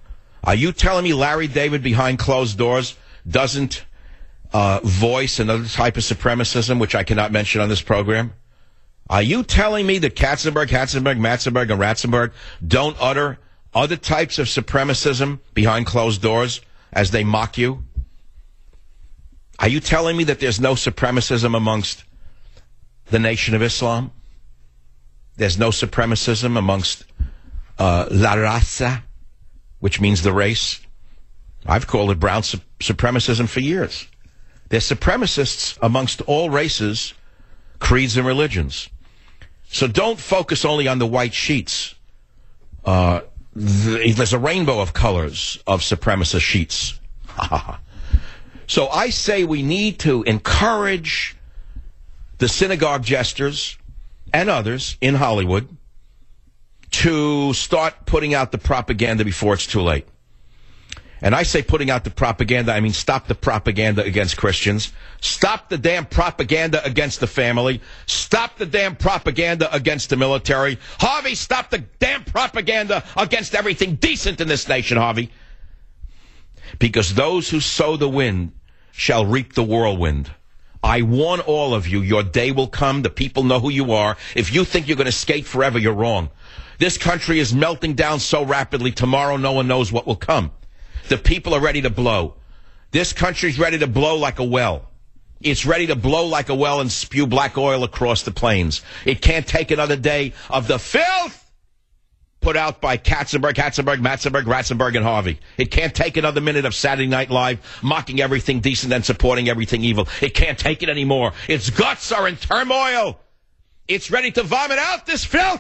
Speaker 3: Are you telling me Larry David behind closed doors doesn't voice another type of supremacism, which I cannot mention on this program? Are you telling me that Katzenberg, Matzenberg, and Ratzenberg don't utter other types of supremacism behind closed doors as they mock you? Are you telling me that there's no supremacism amongst the Nation of Islam? There's no supremacism amongst La Raza, which means the race? I've called it brown supremacism for years. There's supremacists amongst all races, creeds, and religions. So don't focus only on the white sheets. There's a rainbow of colors of supremacist sheets. So I say we need to encourage the synagogue jesters and others in Hollywood to start putting out the propaganda before it's too late. And I say putting out the propaganda, I mean stop the propaganda against Christians. Stop the damn propaganda against the family. Stop the damn propaganda against the military. Harvey, stop the damn propaganda against everything decent in this nation, Harvey. Because those who sow the wind shall reap the whirlwind. I warn all of you, your day will come. The people know who you are. If you think you're going to skate forever, you're wrong. This country is melting down so rapidly, tomorrow no one knows what will come. The people are ready to blow. This country's ready to blow like a well. It's ready to blow like a well and spew black oil across the plains. It can't take another day of the filth put out by Katzenberg, Matzenberg, Ratzenberg, and Harvey. It can't take another minute of Saturday Night Live mocking everything decent and supporting everything evil. It can't take it anymore. Its guts are in turmoil. It's ready to vomit out this filth.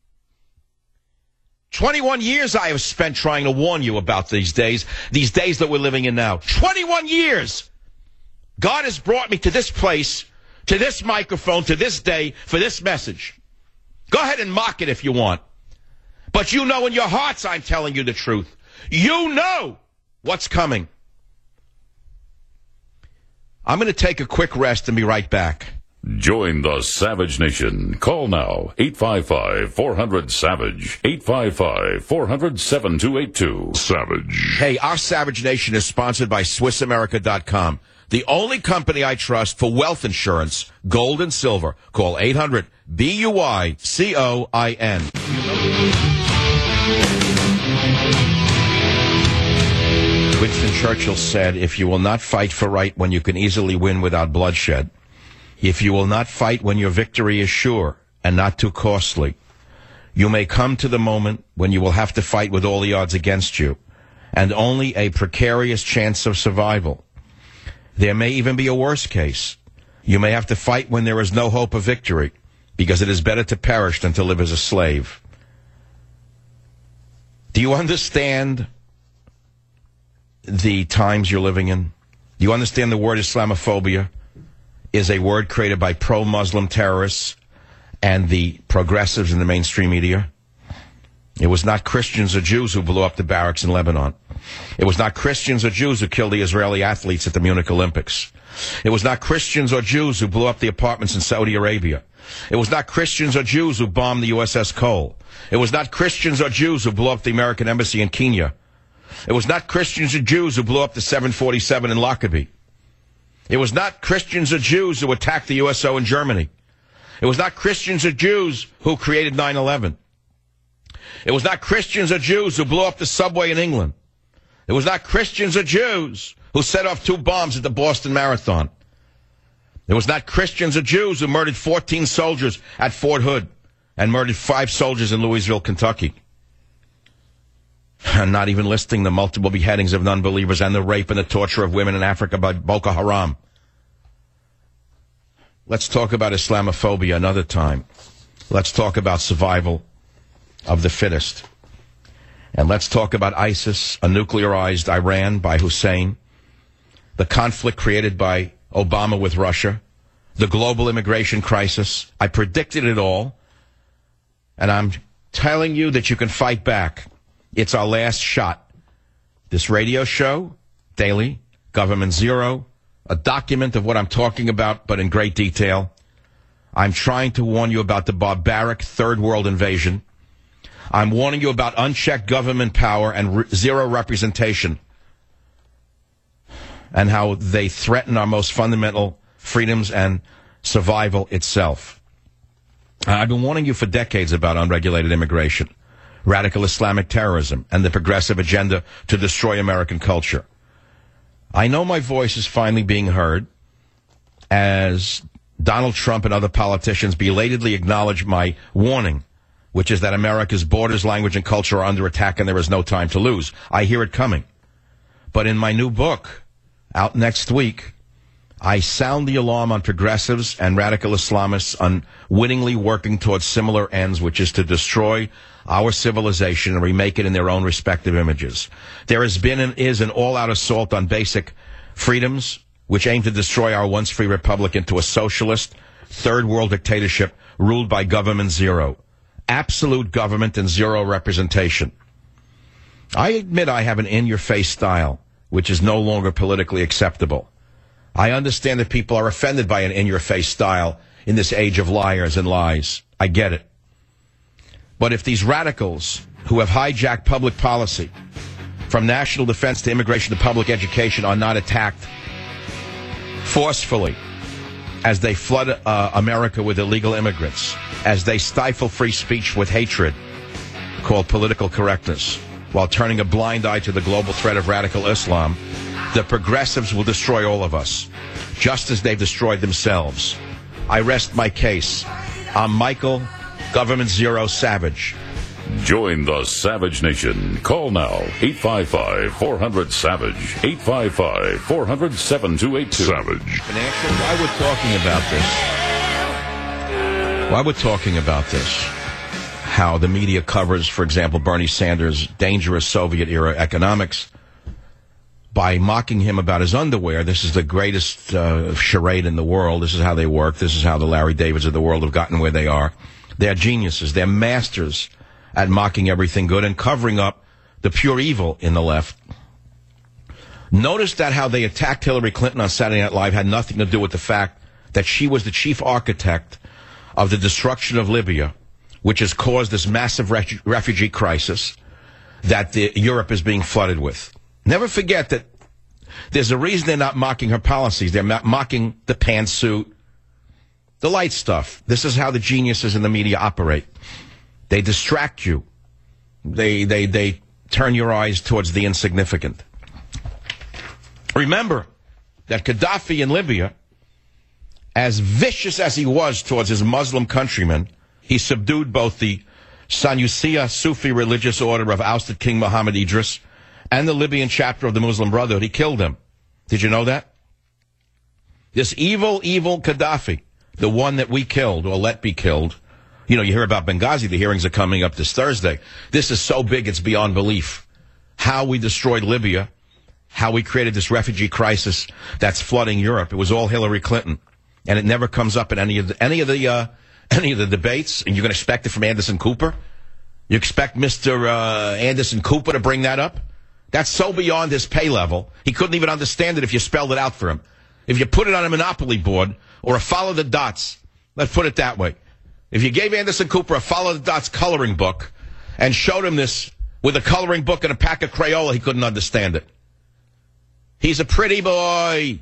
Speaker 3: 21 years I have spent trying to warn you about these days that we're living in now. 21 years! God has brought me to this place, to this microphone, to this day, for this message. Go ahead and mock it if you want. But you know in your hearts I'm telling you the truth. You know what's coming. I'm going to take a quick rest and be right back.
Speaker 1: Join the Savage Nation. Call now, 855-400-SAVAGE, 855-400-7282. Savage.
Speaker 3: Hey, our Savage Nation is sponsored by SwissAmerica.com, the only company I trust for wealth insurance, gold and silver. Call 800-BUICOIN. Winston Churchill said, if you will not fight for right when you can easily win without bloodshed, if you will not fight when your victory is sure and not too costly, you may come to the moment when you will have to fight with all the odds against you and only a precarious chance of survival. There may even be a worse case. You may have to fight when there is no hope of victory, because it is better to perish than to live as a slave. Do you understand the times you're living in? Do you understand the word Islamophobia is a word created by pro-Muslim terrorists and the progressives in the mainstream media? It was not Christians or Jews who blew up the barracks in Lebanon. It was not Christians or Jews who killed the Israeli athletes at the Munich Olympics. It was not Christians or Jews who blew up the apartments in Saudi Arabia. It was not Christians or Jews who bombed the USS Cole. It was not Christians or Jews who blew up the American embassy in Kenya. It was not Christians or Jews who blew up the 747 in Lockerbie. It was not Christians or Jews who attacked the USO in Germany. It was not Christians or Jews who created 9/11. It was not Christians or Jews who blew up the subway in England. It was not Christians or Jews who set off 2 bombs at the Boston Marathon. It was not Christians or Jews who murdered 14 soldiers at Fort Hood and murdered 5 soldiers in Louisville, Kentucky. And not even listing the multiple beheadings of non-believers and the rape and the torture of women in Africa by Boko Haram. Let's talk about Islamophobia another time. Let's talk about survival of the fittest. And let's talk about ISIS, a nuclearized Iran by Hussein, the conflict created by Obama with Russia, the global immigration crisis. I predicted it all, and I'm telling you that you can fight back. It's our last shot. This radio show, daily, Government Zero, a document of what I'm talking about, but in great detail. I'm trying to warn you about the barbaric third world invasion. I'm warning you about unchecked government power and zero representation, and how they threaten our most fundamental freedoms and survival itself. I've been warning you for decades about unregulated immigration, radical Islamic terrorism, and the progressive agenda to destroy American culture. I know my voice is finally being heard as Donald Trump and other politicians belatedly acknowledge my warning, which is that America's borders, language, and culture are under attack and there is no time to lose. I hear it coming. But in my new book, out next week, I sound the alarm on progressives and radical Islamists unwittingly working towards similar ends, which is to destroy our civilization and remake it in their own respective images. There has been and is an all-out assault on basic freedoms, which aim to destroy our once free republic into a socialist, third-world dictatorship ruled by government zero. Absolute government and zero representation. I admit I have an in-your-face style, which is no longer politically acceptable. I understand that people are offended by an in-your-face style in this age of liars and lies. I get it. But if these radicals who have hijacked public policy, from national defense to immigration to public education, are not attacked forcefully as they flood America with illegal immigrants, as they stifle free speech with hatred called political correctness, while turning a blind eye to the global threat of radical Islam, the progressives will destroy all of us, just as they've destroyed themselves. I rest my case. I'm Michael Government Zero Savage.
Speaker 1: Join the Savage Nation. Call now, 855-400-SAVAGE, 855-400-7282. Savage.
Speaker 3: Why we're talking about this, how the media covers, for example, Bernie Sanders' dangerous Soviet-era economics by mocking him about his underwear. This is the greatest charade in the world. This is how they work. This is how the Larry Davids of the world have gotten where they are. They're geniuses. They're masters at mocking everything good and covering up the pure evil in the left. Notice that how they attacked Hillary Clinton on Saturday Night Live had nothing to do with the fact that she was the chief architect of the destruction of Libya, which has caused this massive refugee crisis that Europe is being flooded with. Never forget that there's a reason they're not mocking her policies. They're not mocking the pantsuit, the light stuff. This is how the geniuses in the media operate. They distract you. They turn your eyes towards the insignificant. Remember that Gaddafi in Libya, as vicious as he was towards his Muslim countrymen, he subdued both the Sanusiya Sufi religious order of ousted King Mohammed Idris and the Libyan chapter of the Muslim Brotherhood. He killed them. Did you know that? This evil, evil Gaddafi, the one that we killed or let be killed. You know, you hear about Benghazi. The hearings are coming up this Thursday. This is so big, it's beyond belief. How we destroyed Libya, how we created this refugee crisis that's flooding Europe. It was all Hillary Clinton, and it never comes up in any of the debates. And you're going to expect it from Anderson Cooper? You expect Mr. Anderson Cooper to bring that up? That's so beyond his pay level. He couldn't even understand it if you spelled it out for him. If you put it on a Monopoly board or a follow the dots, let's put it that way. If you gave Anderson Cooper a follow the dots coloring book and showed him this with a coloring book and a pack of Crayola, he couldn't understand it. He's a pretty boy.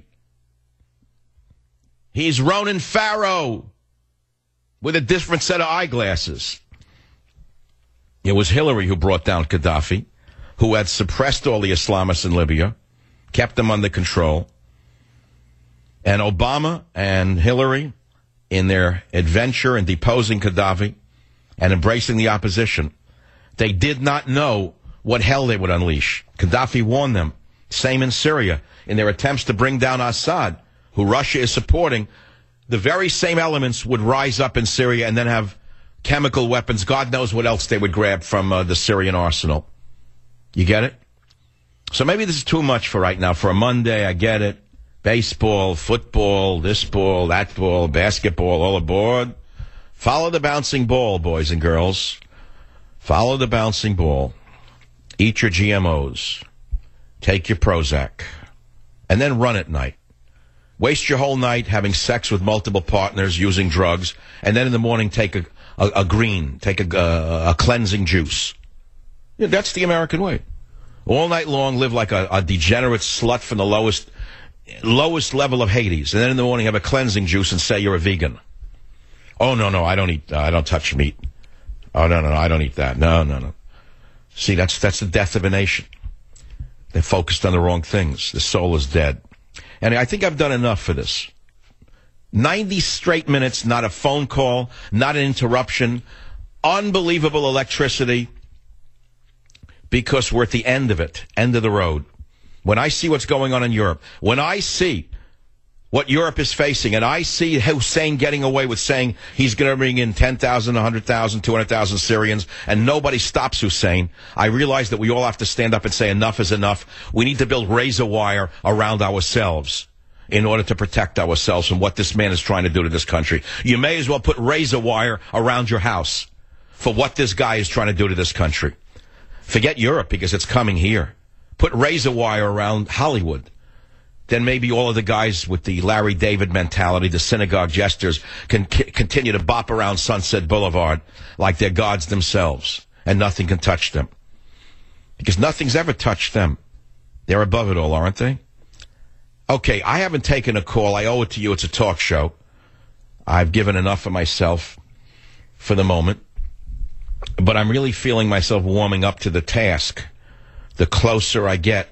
Speaker 3: He's Ronan Farrow with a different set of eyeglasses. It was Hillary who brought down Gaddafi, who had suppressed all the Islamists in Libya, kept them under control. And Obama and Hillary, in their adventure in deposing Gaddafi and embracing the opposition, they did not know what hell they would unleash. Gaddafi warned them. Same in Syria. In their attempts to bring down Assad, who Russia is supporting, the very same elements would rise up in Syria and then have chemical weapons. God knows what else they would grab from the Syrian arsenal. You get it? So maybe this is too much for right now. For a Monday, I get it. Baseball, football, this ball, that ball, basketball, all aboard. Follow the bouncing ball, boys and girls. Follow the bouncing ball. Eat your GMOs. Take your Prozac. And then run at night. Waste your whole night having sex with multiple partners, using drugs, and then in the morning take a green, take a cleansing juice. Yeah, that's the American way. All night long, live like a degenerate slut from the lowest level of Hades, and then in the morning have a cleansing juice and say you're a vegan. Oh no, I don't touch meat. Oh no, I don't eat that. No. See, that's the death of a nation. They focused on the wrong things. The soul is dead. And I think I've done enough for this. 90 straight minutes, not a phone call, not an interruption, unbelievable electricity, because we're at the end of it, end of the road. When I see what's going on in Europe, when I see what Europe is facing, and I see Hussein getting away with saying he's going to bring in 10,000, 100,000, 200,000 Syrians, and nobody stops Hussein, I realize that we all have to stand up and say enough is enough. We need to build razor wire around ourselves in order to protect ourselves from what this man is trying to do to this country. You may as well put razor wire around your house for what this guy is trying to do to this country. Forget Europe, because it's coming here. Put razor wire around Hollywood. Then maybe all of the guys with the Larry David mentality, the synagogue jesters, can continue to bop around Sunset Boulevard like they're gods themselves, and nothing can touch them. Because nothing's ever touched them. They're above it all, aren't they? Okay, I haven't taken a call. I owe it to you. It's a talk show. I've given enough of myself for the moment. But I'm really feeling myself warming up to the task. The closer I get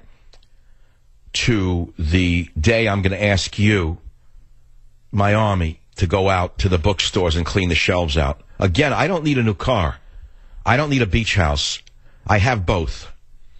Speaker 3: to the day I'm going to ask you, my army, to go out to the bookstores and clean the shelves out. Again, I don't need a new car. I don't need a beach house. I have both.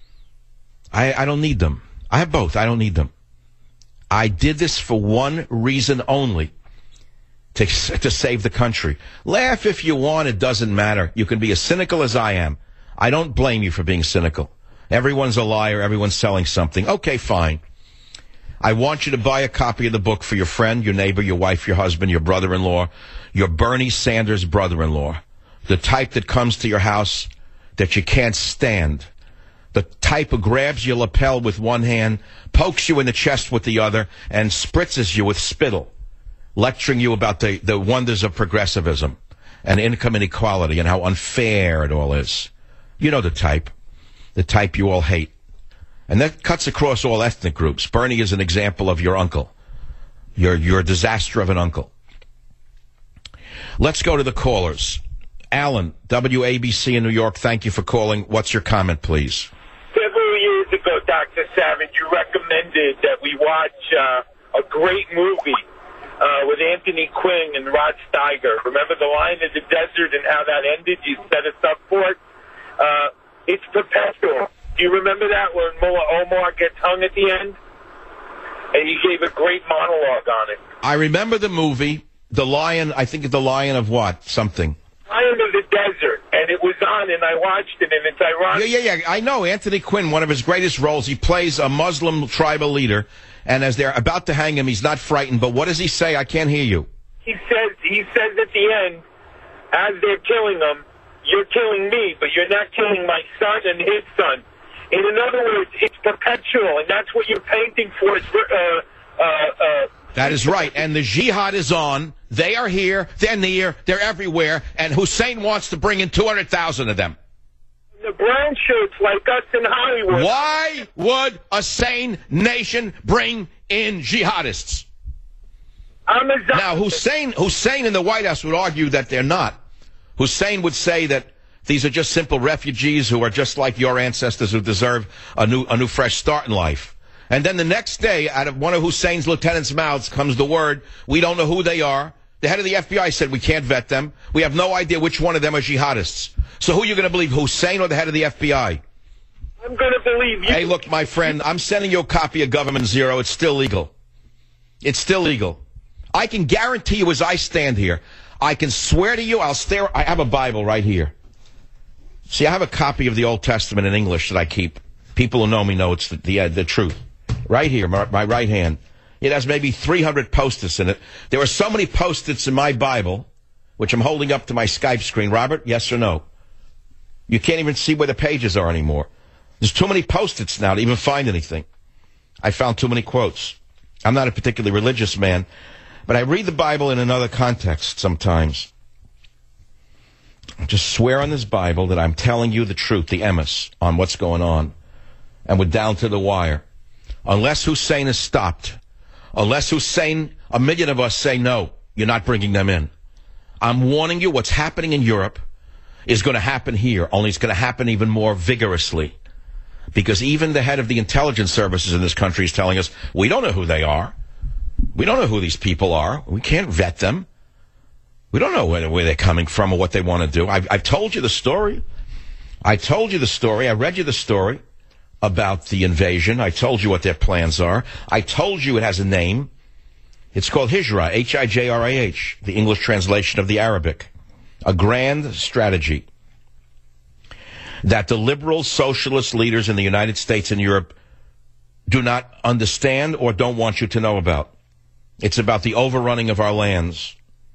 Speaker 3: I don't need them. I have both. I don't need them. I did this for one reason only, to save the country. Laugh if you want. It doesn't matter. You can be as cynical as I am. I don't blame you for being cynical. Everyone's a liar. Everyone's selling something. Okay, fine. I want you to buy a copy of the book for your friend, your neighbor, your wife, your husband, your brother-in-law, your Bernie Sanders brother-in-law, the type that comes to your house that you can't stand, the type who grabs your lapel with one hand, pokes you in the chest with the other, and spritzes you with spittle, lecturing you about the wonders of progressivism and income inequality and how unfair it all is. You know the type you all hate. And that cuts across all ethnic groups. Bernie is an example of your uncle, your disaster of an uncle. Let's go to the callers. Alan, WABC in New York, thank you for calling. What's your comment, please?
Speaker 5: Several years ago, Dr. Savage, you recommended that we watch a great movie with Anthony Quinn and Rod Steiger. Remember The Lion of the Desert and how that ended? You set us up for it. It's Perpetual. Do you remember that when Mullah Omar gets hung at the end? And you gave a great monologue on it.
Speaker 3: I remember the movie, The Lion, I think The Lion of what? Something.
Speaker 5: Lion of the Desert. And it was on, and I watched it, and it's ironic.
Speaker 3: Yeah. I know Anthony Quinn, one of his greatest roles. He plays a Muslim tribal leader, and as they're about to hang him, he's not frightened. But what does he say? I can't hear you.
Speaker 5: He says at the end, as they're killing him, you're killing me, but you're not killing my son and his son. In other words, it's perpetual, and that's what you're painting for.
Speaker 3: That is right, and the jihad is on. They are here, they're near, they're everywhere, and Hussein wants to bring in 200,000 of them.
Speaker 5: The brown shirts like us in Hollywood.
Speaker 3: Why would a sane nation bring in jihadists? Now, Hussein in the White House would argue that they're not. Hussein would say that these are just simple refugees who are just like your ancestors who deserve a new fresh start in life. And then the next day, out of one of Hussein's lieutenants' mouths comes the word, we don't know who they are. The head of the FBI said we can't vet them. We have no idea which one of them are jihadists. So who are you going to believe, Hussein or the head of the FBI?
Speaker 5: I'm going to believe you.
Speaker 3: Hey, look, my friend, I'm sending you a copy of Government Zero. It's still legal. It's still legal. I can guarantee you as I stand here, I can swear to you, I have a Bible right here. See, I have a copy of the Old Testament in English that I keep. People who know me know it's the truth. Right here, my right hand. It has maybe 300 post-its in it. There are so many post-its in my Bible, which I'm holding up to my Skype screen. Robert, yes or no? You can't even see where the pages are anymore. There's too many post-its now to even find anything. I found too many quotes. I'm not a particularly religious man, but I read the Bible in another context sometimes. just swear on this Bible that I'm telling you the truth, the emes, on what's going on. And we're down to the wire. Unless Hussein is stopped, unless Hussein, a million of us say no, you're not bringing them in. I'm warning you, what's happening in Europe is going to happen here, only it's going to happen even more vigorously. Because even the head of the intelligence services in this country is telling us, we don't know who they are. We don't know who these people are. We can't vet them. We don't know where they're coming from or what they want to do. I've told you the story. I told you the story. I read you the story about the invasion. I told you what their plans are. I told you it has a name. It's called Hijrah, H-I-J-R-A-H, the English translation of the Arabic. A grand strategy that the liberal socialist leaders in the United States and Europe do not understand or don't want you to know about. It's about the overrunning of our lands.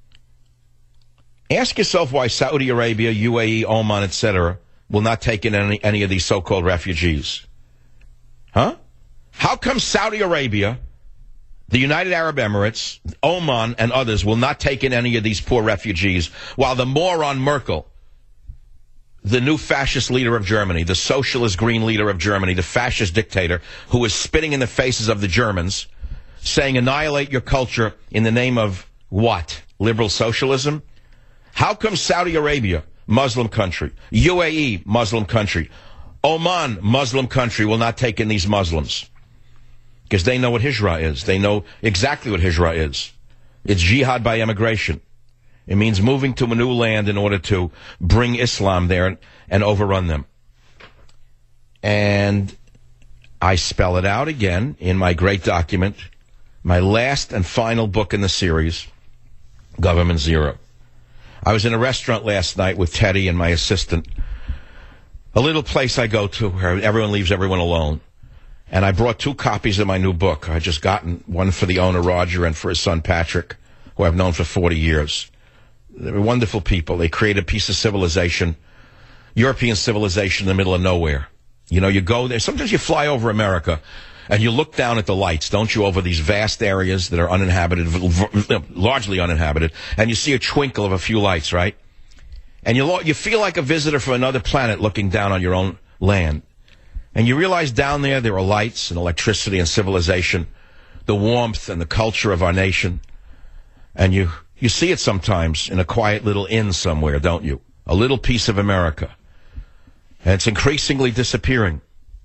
Speaker 3: Ask yourself why Saudi Arabia, UAE, Oman, etc. will not take in any of these so-called refugees. Huh? How come Saudi Arabia, the United Arab Emirates, Oman, and others will not take in any of these poor refugees, while the moron Merkel, the new fascist leader of Germany, the socialist green leader of Germany, the fascist dictator who is spitting in the faces of the Germans, saying annihilate your culture in the name of what? Liberal socialism? How come Saudi Arabia, Muslim country, UAE, Muslim country, Oman, Muslim country, will not take in these Muslims? Because they know what Hijrah is. They know exactly what Hijrah is. It's jihad by emigration. It means moving to a new land in order to bring Islam there and overrun them. And I spell it out again in my great document, my last and final book in the series, Government Zero. I was in a restaurant last night with Teddy and my assistant, a little place I go to where everyone leaves everyone alone. And I brought 2 copies of my new book. I just gotten one for the owner, Roger, and for his son, Patrick, who I've known for 40 years. They're wonderful people. They create a piece of civilization, European civilization in the middle of nowhere. You know, you go there. Sometimes you fly over America and you look down at the lights, don't you, over these vast areas that are uninhabited, largely uninhabited, and you see a twinkle of a few lights, right? And you feel like a visitor from another planet looking down on your own land. And you realize down there are lights and electricity and civilization, the warmth and the culture of our nation. And you see it sometimes in a quiet little inn somewhere, don't you? A little piece of America. And it's increasingly disappearing.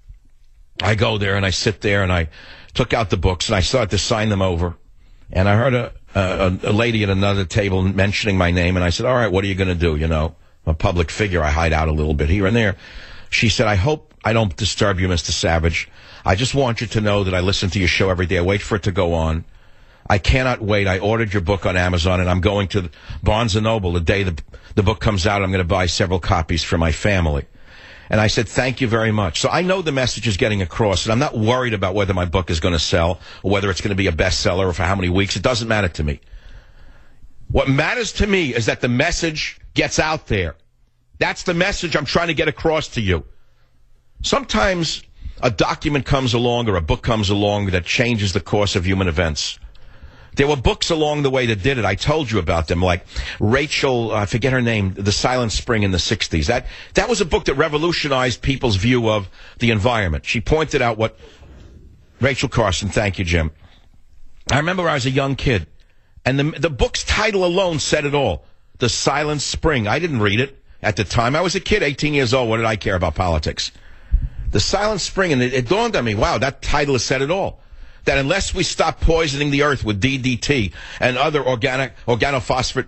Speaker 3: I go there and I sit there and I took out the books and I started to sign them over. And I heard a lady at another table mentioning my name, and I said, all right, what are you going to do? You know, I'm a public figure. I hide out a little bit here and there. She said, I hope I don't disturb you, Mr. Savage. I just want you to know that I listen to your show every day. I wait for it to go on. I cannot wait. I ordered your book on Amazon, and I'm going to Barnes & Noble the day the book comes out. I'm going to buy several copies for my family. And I said, thank you very much. So I know the message is getting across, and I'm not worried about whether my book is going to sell or whether it's going to be a bestseller or for how many weeks. It doesn't matter to me. What matters to me is that the message gets out there. That's the message I'm trying to get across to you. Sometimes a document comes along or a book comes along that changes the course of human events. There were books along the way that did it. I told you about them, like Rachel, I forget her name, The Silent Spring in the 60s. That was a book that revolutionized people's view of the environment. She pointed out what... Rachel Carson, thank you, Jim. I remember I was a young kid, and the book's title alone said it all. The Silent Spring. I didn't read it at the time. I was a kid, 18 years old. What did I care about politics? The Silent Spring, and it dawned on me, wow, that title has said it all. That unless we stop poisoning the earth with DDT and other organophosphorus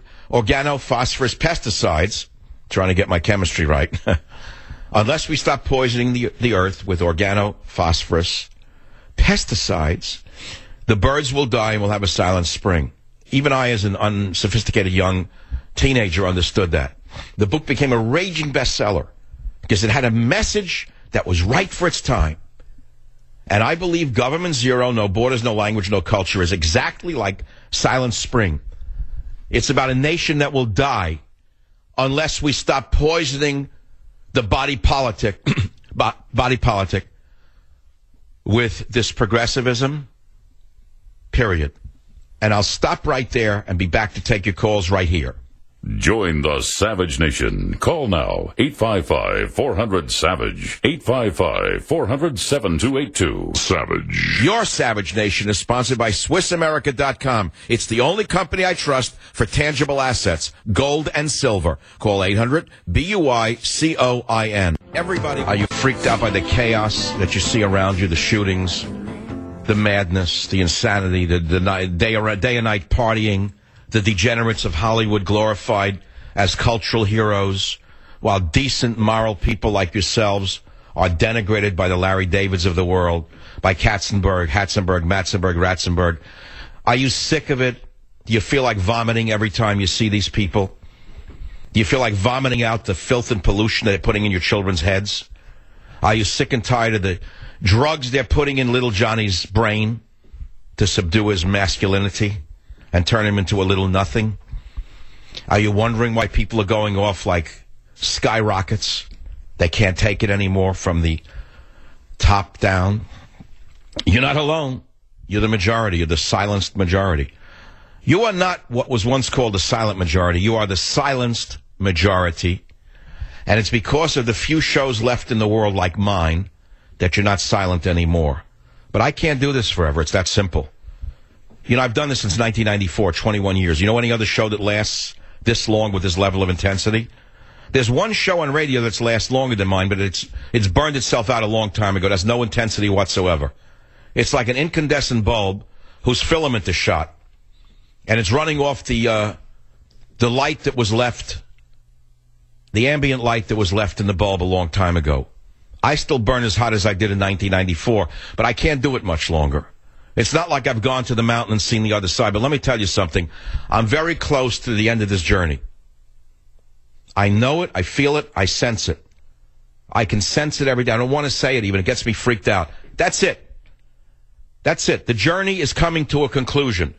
Speaker 3: pesticides, trying to get my chemistry right, unless we stop poisoning the earth with organophosphorus pesticides, the birds will die and we'll have a silent spring. Even I, as an unsophisticated young teenager, understood that. The book became a raging bestseller because it had a message that was right for its time. And I believe Government Zero, no borders, no language, no culture, is exactly like Silent Spring. It's about a nation that will die unless we stop poisoning the body politic with this progressivism, period. And I'll stop right there and be back to take your calls right here.
Speaker 1: Join the Savage Nation. Call now, 855-400-SAVAGE, 855-400-7282. Savage.
Speaker 3: Your Savage Nation is sponsored by SwissAmerica.com. It's the only company I trust for tangible assets, gold and silver. Call 800-BUICOIN. Everybody, are you freaked out by the chaos that you see around you, the shootings, the madness, the insanity, the day and night partying, the degenerates of Hollywood glorified as cultural heroes, while decent, moral people like yourselves are denigrated by the Larry Davids of the world, by Katzenberg, Matzenberg, Ratzenberg? Are you sick of it? Do you feel like vomiting every time you see these people? Do you feel like vomiting out the filth and pollution that they're putting in your children's heads? Are you sick and tired of the drugs they're putting in little Johnny's brain to subdue his masculinity and turn him into a little nothing? Are you wondering why people are going off like skyrockets? They can't take it anymore from the top down. You're not alone. You're the majority. You're the silenced majority. You are not what was once called the silent majority. You are the silenced majority. And it's because of the few shows left in the world like mine that you're not silent anymore. But I can't do this forever. It's that simple. You know, I've done this since 1994, 21 years. You know any other show that lasts this long with this level of intensity? There's one show on radio that's lasts longer than mine, but it's burned itself out a long time ago. It has no intensity whatsoever. It's like an incandescent bulb whose filament is shot, and it's running off the light that was left, the ambient light that was left in the bulb a long time ago. I still burn as hot as I did in 1994, but I can't do it much longer. It's not like I've gone to the mountain and seen the other side, but let me tell you something. I'm very close to the end of this journey. I know it, I feel it, I sense it. I can sense it every day. I don't want to say it even. It gets me freaked out. That's it. That's it. The journey is coming to a conclusion.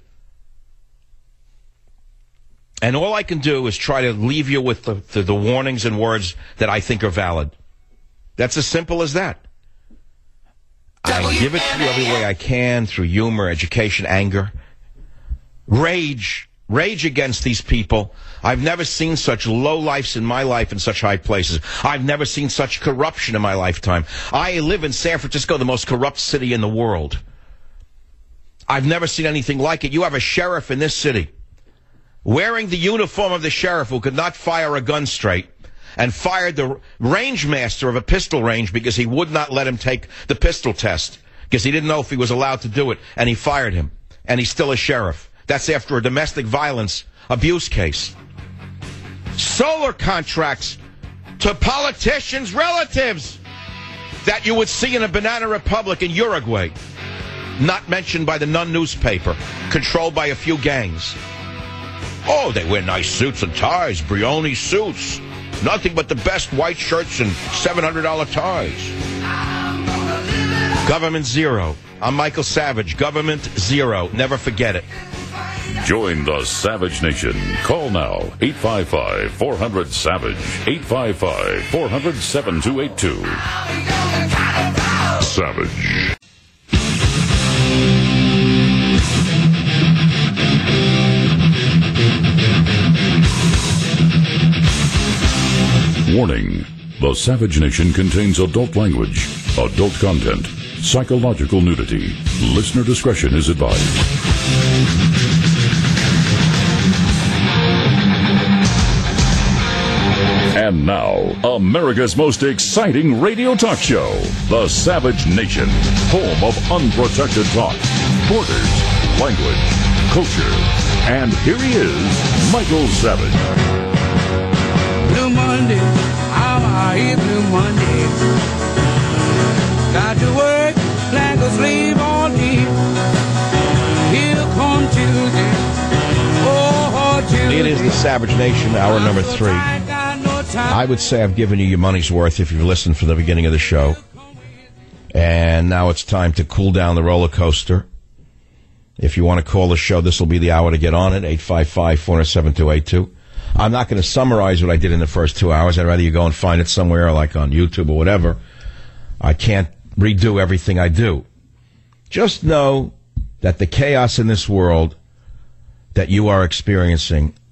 Speaker 3: And all I can do is try to leave you with the warnings and words that I think are valid. That's as simple as that. I give it to you every way I can, through humor, education, anger. Rage against these people. I've never seen such low lifes in my life in such high places. I've never seen such corruption in my lifetime. I live in San Francisco, the most corrupt city in the world. I've never seen anything like it. You have a sheriff in this city wearing the uniform of the sheriff who could not fire a gun straight, and fired the range master of a pistol range because he would not let him take the pistol test, because he didn't know if he was allowed to do it, and he fired him. And he's still a sheriff. That's after a domestic violence abuse case. Solar contracts to politicians' relatives that you would see in a banana republic in Uruguay, not mentioned by the Nun newspaper, controlled by a few gangs. Oh, they wear nice suits and ties, Brioni suits. Nothing but the best white shirts and $700 ties. Government zero. I'm Michael Savage. Government zero. Never forget it.
Speaker 1: Join the Savage Nation. Call now, 855-400-SAVAGE, 855-400-7282. Savage. Warning. The Savage Nation contains adult language, adult content, psychological nudity. Listener discretion is advised. And now, America's most exciting radio talk show, The Savage Nation, home of unprotected talk, borders, language, culture. And here he is, Michael Savage.
Speaker 2: Blue Monday, how are you, Blue Monday? Got to work like a slave all day. Here come Tuesday, oh, Tuesday.
Speaker 3: It is the Savage Nation, hour number 3. I would say I've given you your money's worth if you've listened from the beginning of the show. And now it's time to cool down the roller coaster. If you want to call the show, this will be the hour to get on it, 855-407-282. I'm not going to summarize what I did in the first 2 hours. I'd rather you go and find it somewhere, like on YouTube or whatever. I can't redo everything I do. Just know that the chaos in this world that you are experiencing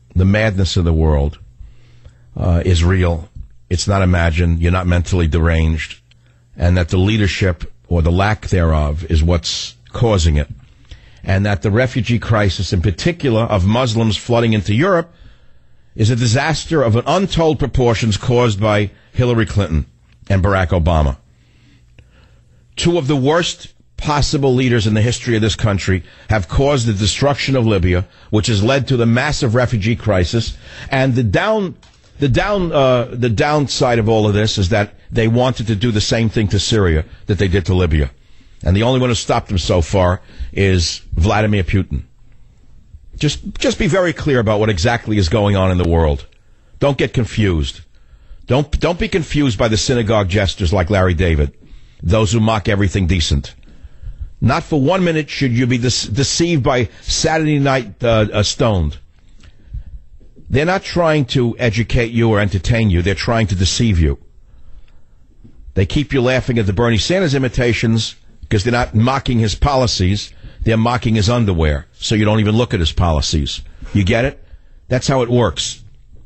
Speaker 3: the madness of the world is real. It's not imagined. You're not mentally deranged. And that the leadership, or the lack thereof, is what's causing it. And that the refugee crisis, in particular of Muslims flooding into Europe, is a disaster of untold proportions caused by Hillary Clinton and Barack Obama. Two of the worst possible leaders in the history of this country have caused the destruction of Libya, which has led to the massive refugee crisis. And the downside of all of this is that they wanted to do the same thing to Syria that they did to Libya. And the only one who stopped them so far is Vladimir Putin. Just be very clear about what exactly is going on in the world. Don't get confused. Don't be confused by the synagogue jesters like Larry David, those who mock everything decent. Not for 1 minute should you be deceived by Saturday Night Stoned. They're not trying to educate you or entertain you. They're trying to deceive you. They keep you laughing at the Bernie Sanders imitations because they're not mocking his policies. They're mocking his underwear, so you don't even look at his policies. You get it? That's how it works.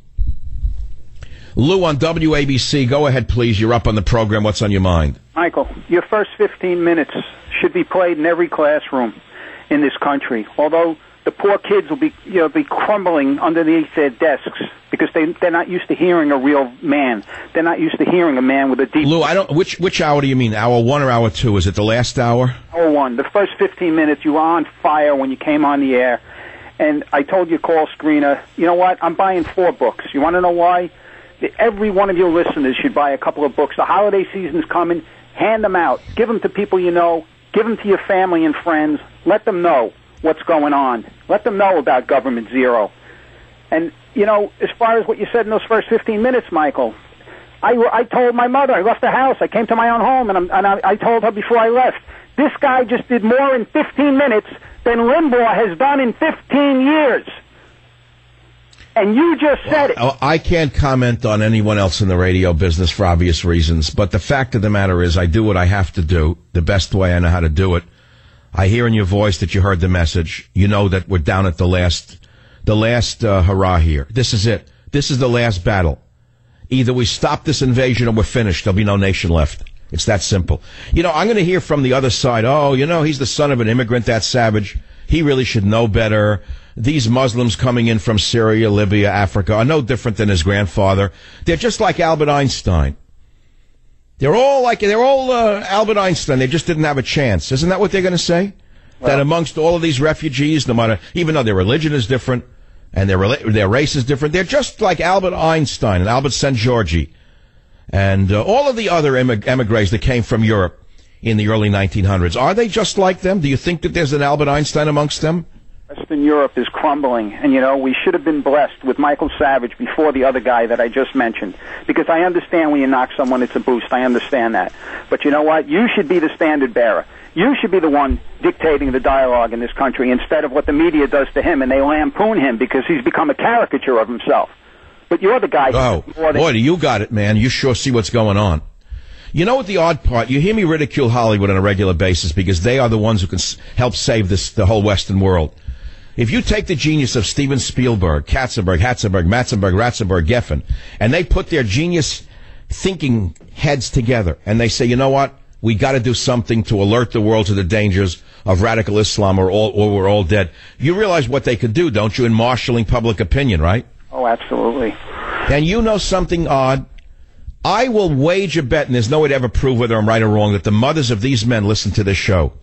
Speaker 3: Lou on WABC, go ahead, please. You're up on the program. What's on your mind?
Speaker 6: Michael, your first 15 minutes should be played in every classroom in this country, although the poor kids will be crumbling underneath their desks because they're not used to hearing a real man. They're not used to hearing a man with a deep...
Speaker 3: Lou, which hour do you mean? Hour 1 or hour 2? Is it the last hour?
Speaker 6: Hour 1. The first 15 minutes, you were on fire when you came on the air. And I told your call screener, you know what? I'm buying 4 books. You want to know why? Every one of your listeners should buy a couple of books. The holiday season's coming. Hand them out. Give them to people you know. Give them to your family and friends. Let them know what's going on. Let them know about Government Zero. And, you know, as far as what you said in those first 15 minutes, Michael, I told my mother, I left the house, I came to my own home, and I told her before I left, this guy just did more in 15 minutes than Limbaugh has done in 15 years. And you just said it.
Speaker 3: I can't comment on anyone else in the radio business for obvious reasons, but the fact of the matter is I do what I have to do, the best way I know how to do it. I hear in your voice that you heard the message. You know that we're down at the last hurrah here. This is it. This is the last battle. Either we stop this invasion or we're finished. There'll be no nation left. It's that simple. You know, I'm going to hear from the other side, oh, you know, he's the son of an immigrant, that savage. He really should know better. These Muslims coming in from Syria, Libya, Africa are no different than his grandfather. They're just like Albert Einstein. They're all Albert Einstein. They just didn't have a chance. Isn't that what they're going to say? Well, that amongst all of these refugees, no matter, even though their religion is different and their race is different, they're just like Albert Einstein and Albert Szent-Györgyi and all of the other emigres that came from Europe in the early 1900s. Are they just like them? Do you think that there's an Albert Einstein amongst them?
Speaker 6: Western Europe is crumbling, and, you know, we should have been blessed with Michael Savage before the other guy that I just mentioned, because I understand when you knock someone, it's a boost. I understand that. But you know what? You should be the standard bearer. You should be the one dictating the dialogue in this country instead of what the media does to him, and they lampoon him because he's become a caricature of himself. But you're the guy...
Speaker 3: Oh, boy, you got it, man. You sure see what's going on. You know what the odd part? You hear me ridicule Hollywood on a regular basis because they are the ones who can help save the whole Western world. If you take the genius of Steven Spielberg, Katzenberg, Matzenberg, Ratzenberg, Geffen, and they put their genius thinking heads together, and they say, you know what? We got to do something to alert the world to the dangers of radical Islam or we're all dead. You realize what they could do, don't you, in marshalling public opinion, right?
Speaker 6: Oh, absolutely.
Speaker 3: And you know something odd? I will wage a bet, and there's no way to ever prove whether I'm right or wrong, that the mothers of these men listen to this show.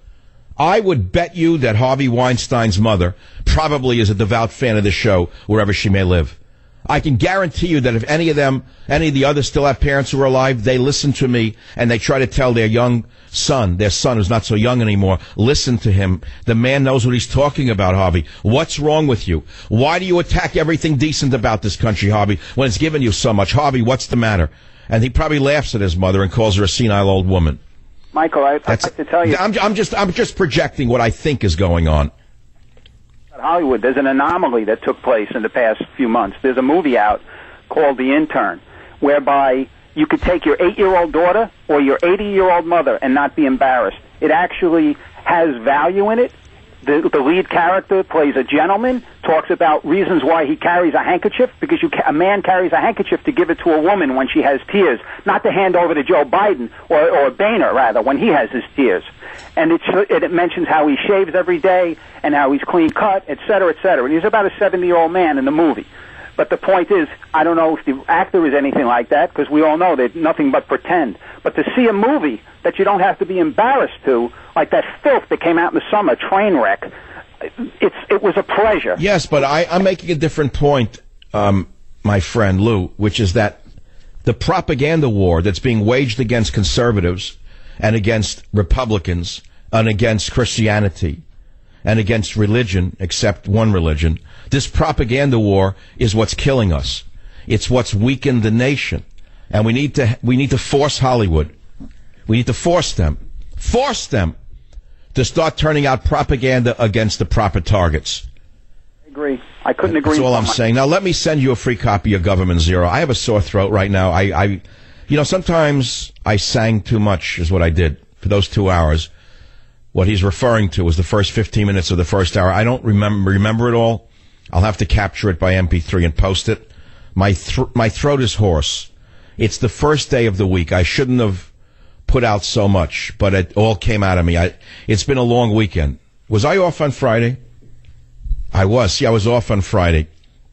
Speaker 3: I would bet you that Harvey Weinstein's mother probably is a devout fan of this show, wherever she may live. I can guarantee you that if any of the others still have parents who are alive, they listen to me and they try to tell their son who's not so young anymore, listen to him. The man knows what he's talking about, Harvey. What's wrong with you? Why do you attack everything decent about this country, Harvey, when it's given you so much? Harvey, what's the matter? And he probably laughs at his mother and calls her a senile old woman.
Speaker 6: Michael, I have to tell you...
Speaker 3: I'm just projecting what I think is going on.
Speaker 6: Hollywood, there's an anomaly that took place in the past few months. There's a movie out called The Intern, whereby you could take your 8-year-old daughter or your 80-year-old mother and not be embarrassed. It actually has value in it. The lead character plays a gentleman, talks about reasons why he carries a handkerchief, because a man carries a handkerchief to give it to a woman when she has tears, not to hand over to Joe Biden, or Boehner, rather, when he has his tears. And it mentions how he shaves every day and how he's clean cut, et cetera, et cetera. And he's about a 70-year-old man in the movie. But the point is, I don't know if the actor is anything like that, because we all know they're nothing but pretend. But to see a movie that you don't have to be embarrassed to, like that filth that came out in the summer, Trainwreck, it was a pleasure.
Speaker 3: Yes, but I'm making a different point, my friend Lou, which is that the propaganda war that's being waged against conservatives and against Republicans and against Christianity and against religion, except one religion, this propaganda war is what's killing us. It's what's weakened the nation. And we need to force Hollywood. We need to force them to start turning out propaganda against the proper targets.
Speaker 6: I agree. I couldn't agree.
Speaker 3: That's all I'm saying. Now, let me send you a free copy of Government Zero. I have a sore throat right now. Sometimes I sang too much is what I did for those 2 hours. What he's referring to was the first 15 minutes of the first hour. I don't remember it all. I'll have to capture it by MP3 and post it. My throat is hoarse. It's the first day of the week. I shouldn't have put out so much, but it all came out of me. It's been a long weekend. Was I off on Friday? I was. See, I was off on Friday.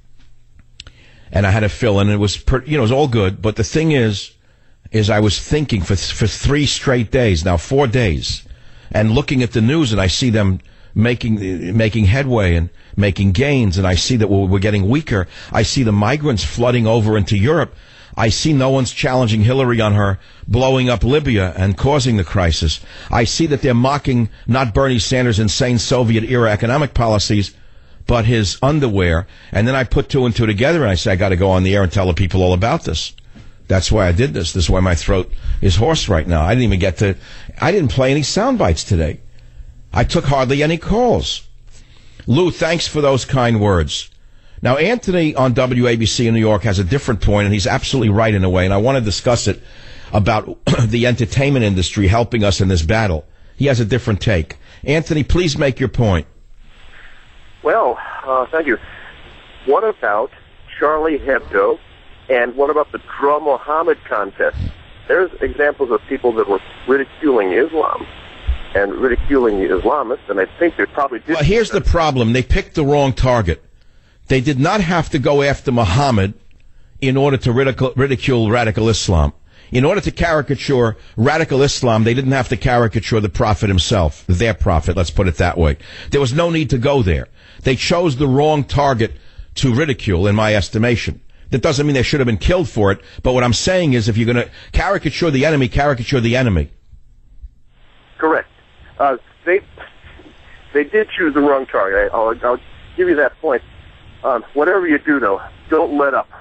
Speaker 3: And I had to fill in. It was, it was all good. But the thing is I was thinking for 3 straight days, now 4 days, and looking at the news, and I see them making headway and making gains, and I see that we're getting weaker. I see the migrants flooding over into Europe. I see no one's challenging Hillary on her blowing up Libya and causing the crisis. I see that they're mocking not Bernie Sanders' insane Soviet-era economic policies, but his underwear. And then I put 2 and 2 together, and I say, I got to go on the air and tell the people all about this. That's why I did this. This is why my throat is hoarse right now. I didn't play any sound bites today. I took hardly any calls. Lou, thanks for those kind words. Now, Anthony on WABC in New York has a different point, and he's absolutely right in a way, and I want to discuss it about the entertainment industry helping us in this battle. He has a different take. Anthony, please make your point.
Speaker 7: Well, thank you. What about Charlie Hebdo, and what about the Draw Mohammed contest? There's examples of people that were ridiculing Islam and ridiculing the Islamists, and I think they probably did.
Speaker 3: Well, here's the problem. They picked the wrong target. They did not have to go after Muhammad in order to ridicule radical Islam. In order to caricature radical Islam, they didn't have to caricature the prophet himself, their prophet, let's put it that way. There was no need to go there. They chose the wrong target to ridicule, in my estimation. That doesn't mean they should have been killed for it, but what I'm saying is if you're going to caricature the enemy, caricature the enemy.
Speaker 7: Correct. They did choose the wrong target. I'll give you that point. Whatever you do, though, don't let up.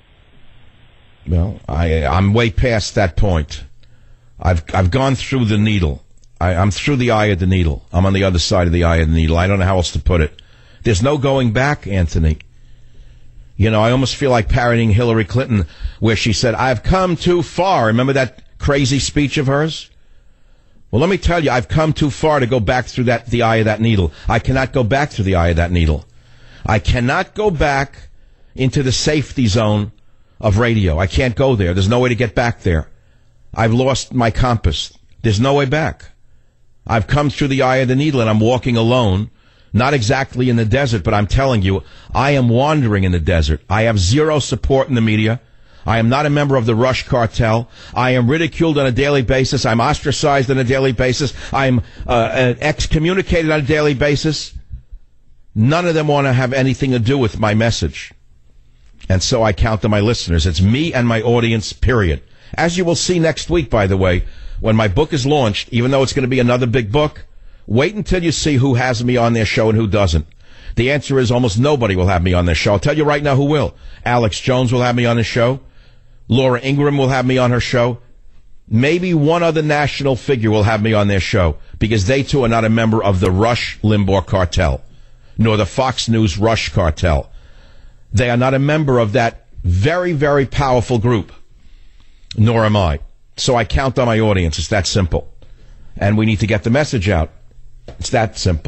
Speaker 3: Well, I'm way past that point. I've gone through the needle. I'm through the eye of the needle. I'm on the other side of the eye of the needle. I don't know how else to put it. There's no going back, Anthony. You know, I almost feel like parodying Hillary Clinton, where she said, I've come too far. Remember that crazy speech of hers? Well, let me tell you, I've come too far to go back through the eye of that needle. I cannot go back through the eye of that needle. I cannot go back into the safety zone of radio. I can't go there. There's no way to get back there. I've lost my compass. There's no way back. I've come through the eye of the needle, and I'm walking alone, not exactly in the desert, but I'm telling you, I am wandering in the desert. I have zero support in the media. I am not a member of the Rush cartel. I am ridiculed on a daily basis. I'm ostracized on a daily basis. I'm excommunicated on a daily basis. None of them want to have anything to do with my message. And so I count to my listeners. It's me and my audience, period. As you will see next week, by the way, when my book is launched, even though it's going to be another big book, wait until you see who has me on their show and who doesn't. The answer is almost nobody will have me on their show. I'll tell you right now who will. Alex Jones will have me on his show. Laura Ingraham will have me on her show. Maybe one other national figure will have me on their show, because they too are not a member of the Rush Limbaugh cartel, nor the Fox News Rush cartel. They are not a member of that very, very powerful group, nor am I. So I count on my audience. It's that simple. And we need to get the message out. It's that simple.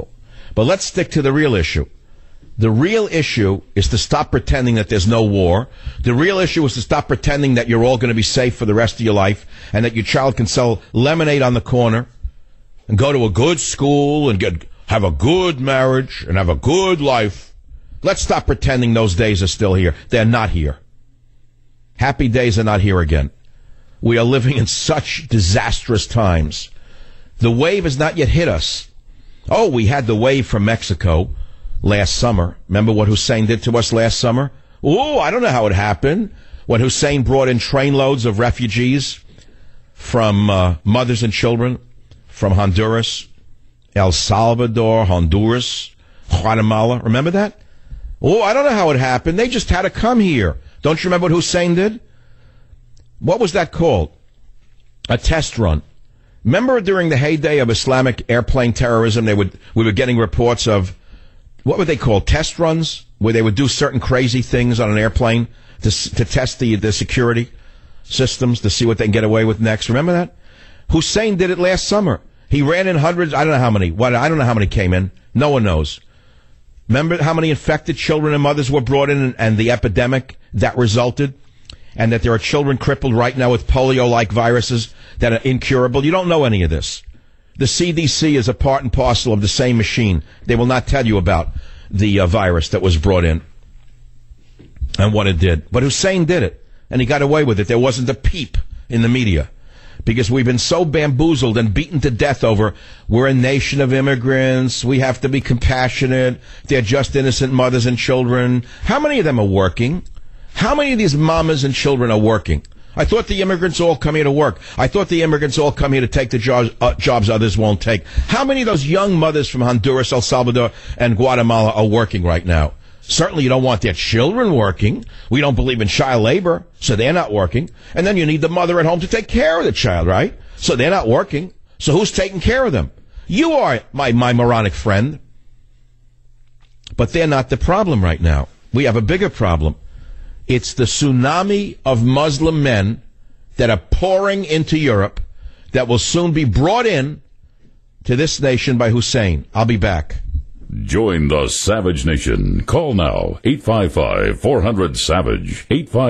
Speaker 3: But let's stick to the real issue. The real issue is to stop pretending that there's no war. The real issue is to stop pretending that you're all going to be safe for the rest of your life and that your child can sell lemonade on the corner and go to a good school and have a good marriage and have a good life. Let's stop pretending those days are still here. They're not here. Happy days are not here again. We are living in such disastrous times. The wave has not yet hit us. Oh, we had the wave from Mexico last summer. Remember what Hussein did to us last summer? Oh, I don't know how it happened. When Hussein brought in trainloads of refugees from mothers and children from Honduras, El Salvador, Honduras, Guatemala. Remember that? Oh, I don't know how it happened. They just had to come here. Don't you remember what Hussein did? What was that called? A test run. Remember during the heyday of Islamic airplane terrorism, we were getting reports of, what were they called? Test runs? Where they would do certain crazy things on an airplane to test the security systems to see what they can get away with next. Remember that? Hussein did it last summer. He ran in hundreds. I don't know how many. I don't know how many came in. No one knows. Remember how many infected children and mothers were brought in and the epidemic that resulted? And that there are children crippled right now with polio-like viruses that are incurable. You don't know any of this. The CDC is a part and parcel of the same machine. They will not tell you about the virus that was brought in and what it did. But Hussein did it, and he got away with it. There wasn't a peep in the media because we've been so bamboozled and beaten to death over we're a nation of immigrants, we have to be compassionate, they're just innocent mothers and children. How many of them are working? How many of these mamas and children are working? I thought the immigrants all come here to work. I thought the immigrants all come here to take the jobs others won't take. How many of those young mothers from Honduras, El Salvador, and Guatemala are working right now? Certainly you don't want their children working. We don't believe in child labor, so they're not working. And then you need the mother at home to take care of the child, right? So they're not working. So who's taking care of them? You are, my moronic friend. But they're not the problem right now. We have a bigger problem. It's the tsunami of Muslim men that are pouring into Europe that will soon be brought in to this nation by Hussein. I'll be back.
Speaker 1: Join the Savage Nation. Call now, 855-400-SAVAGE,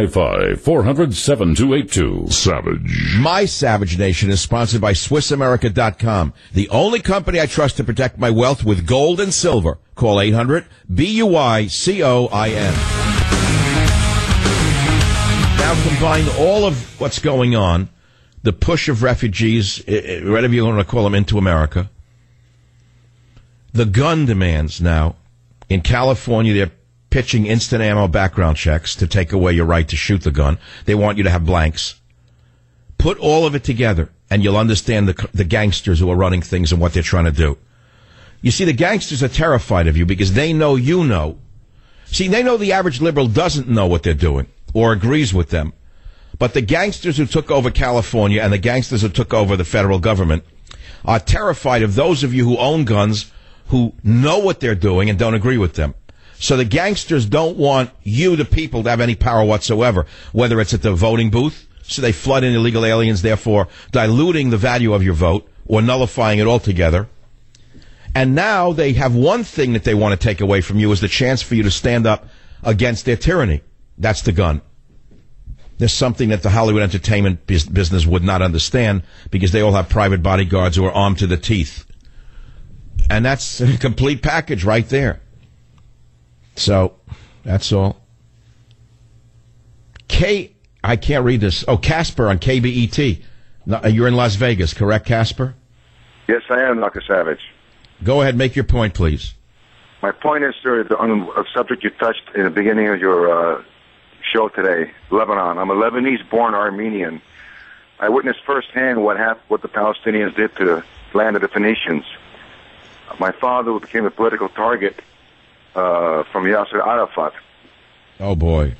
Speaker 1: 855-400-7282. Savage.
Speaker 3: My Savage Nation is sponsored by SwissAmerica.com, the only company I trust to protect my wealth with gold and silver. Call 800-BUICOIN. Now combine all of what's going on, the push of refugees, whatever you want to call them, into America, the gun demands now. In California, they're pitching instant ammo background checks to take away your right to shoot the gun. They want you to have blanks. Put all of it together, and you'll understand the gangsters who are running things and what they're trying to do. You see, the gangsters are terrified of you because they know you know. See, they know the average liberal doesn't know what they're doing or agrees with them. But the gangsters who took over California and the gangsters who took over the federal government are terrified of those of you who own guns who know what they're doing and don't agree with them. So the gangsters don't want you, the people, to have any power whatsoever, whether it's at the voting booth, so they flood in illegal aliens, therefore diluting the value of your vote or nullifying it altogether. And now they have one thing that they want to take away from you is the chance for you to stand up against their tyranny. That's the gun. There's something that the Hollywood entertainment business would not understand because they all have private bodyguards who are armed to the teeth. And that's a complete package right there. So, that's all. I can't read this. Oh, Casper on KBET. You're in Las Vegas, correct, Casper?
Speaker 8: Yes, I am, Dr. Savage.
Speaker 3: Go ahead, make your point, please.
Speaker 8: My point is, sir, on a subject you touched in the beginning of your show today, Lebanon. I'm a Lebanese-born Armenian. I witnessed firsthand what the Palestinians did to the land of the Phoenicians. My father became a political target from Yasser Arafat.
Speaker 3: Oh, boy.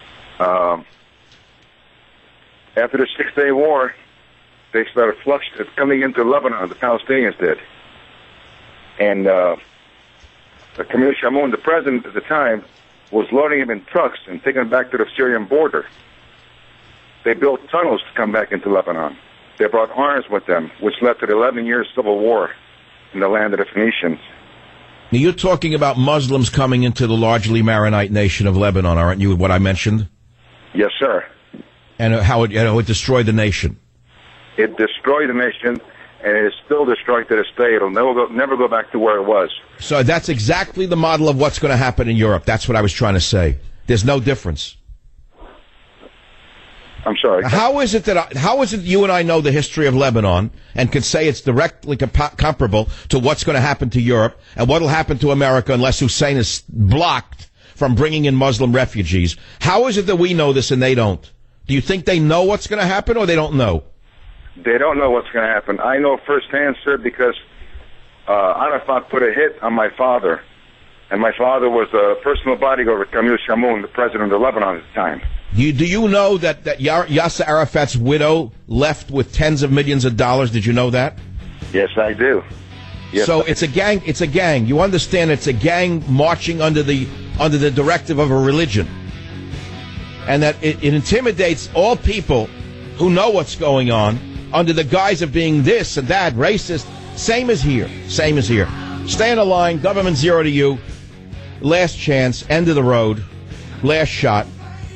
Speaker 8: After the Six-Day War, they started coming into Lebanon, the Palestinians did. And Camille Chamoun, the president at the time, was loading them in trucks and taking them back to the Syrian border. They built tunnels to come back into Lebanon. They brought arms with them, which led to the 11-year civil war in the land of the Phoenicians.
Speaker 3: Now, you're talking about Muslims coming into the largely Maronite nation of Lebanon, aren't you, what I mentioned?
Speaker 8: Yes, sir.
Speaker 3: And how it destroyed the nation.
Speaker 8: It destroyed the nation, and it is still destroyed to this day. It'll never go back to where it was.
Speaker 3: So that's exactly the model of what's going to happen in Europe. That's what I was trying to say. There's no difference.
Speaker 8: I'm sorry.
Speaker 3: How is it you and I know the history of Lebanon and can say it's directly comparable to what's going to happen to Europe and what will happen to America unless Hussein is blocked from bringing in Muslim refugees? How is it that we know this and they don't? Do you think they know what's going to happen or they don't know?
Speaker 8: They don't know what's going to happen. I know firsthand, sir, because Arafat put a hit on my father, and my father was a personal bodyguard of Camille Chamoun, the president of Lebanon at the time.
Speaker 3: Do you know that Yasser Arafat's widow left with tens of millions of dollars? Did you know that?
Speaker 8: Yes, I do. Yes,
Speaker 3: so it's a gang. It's a gang. You understand? It's a gang marching under the directive of a religion, and that it intimidates all people who know what's going on under the guise of being this and that, racist. Same as here. Same as here. Stay on the line. Government zero to you. Last chance. End of the road. Last shot.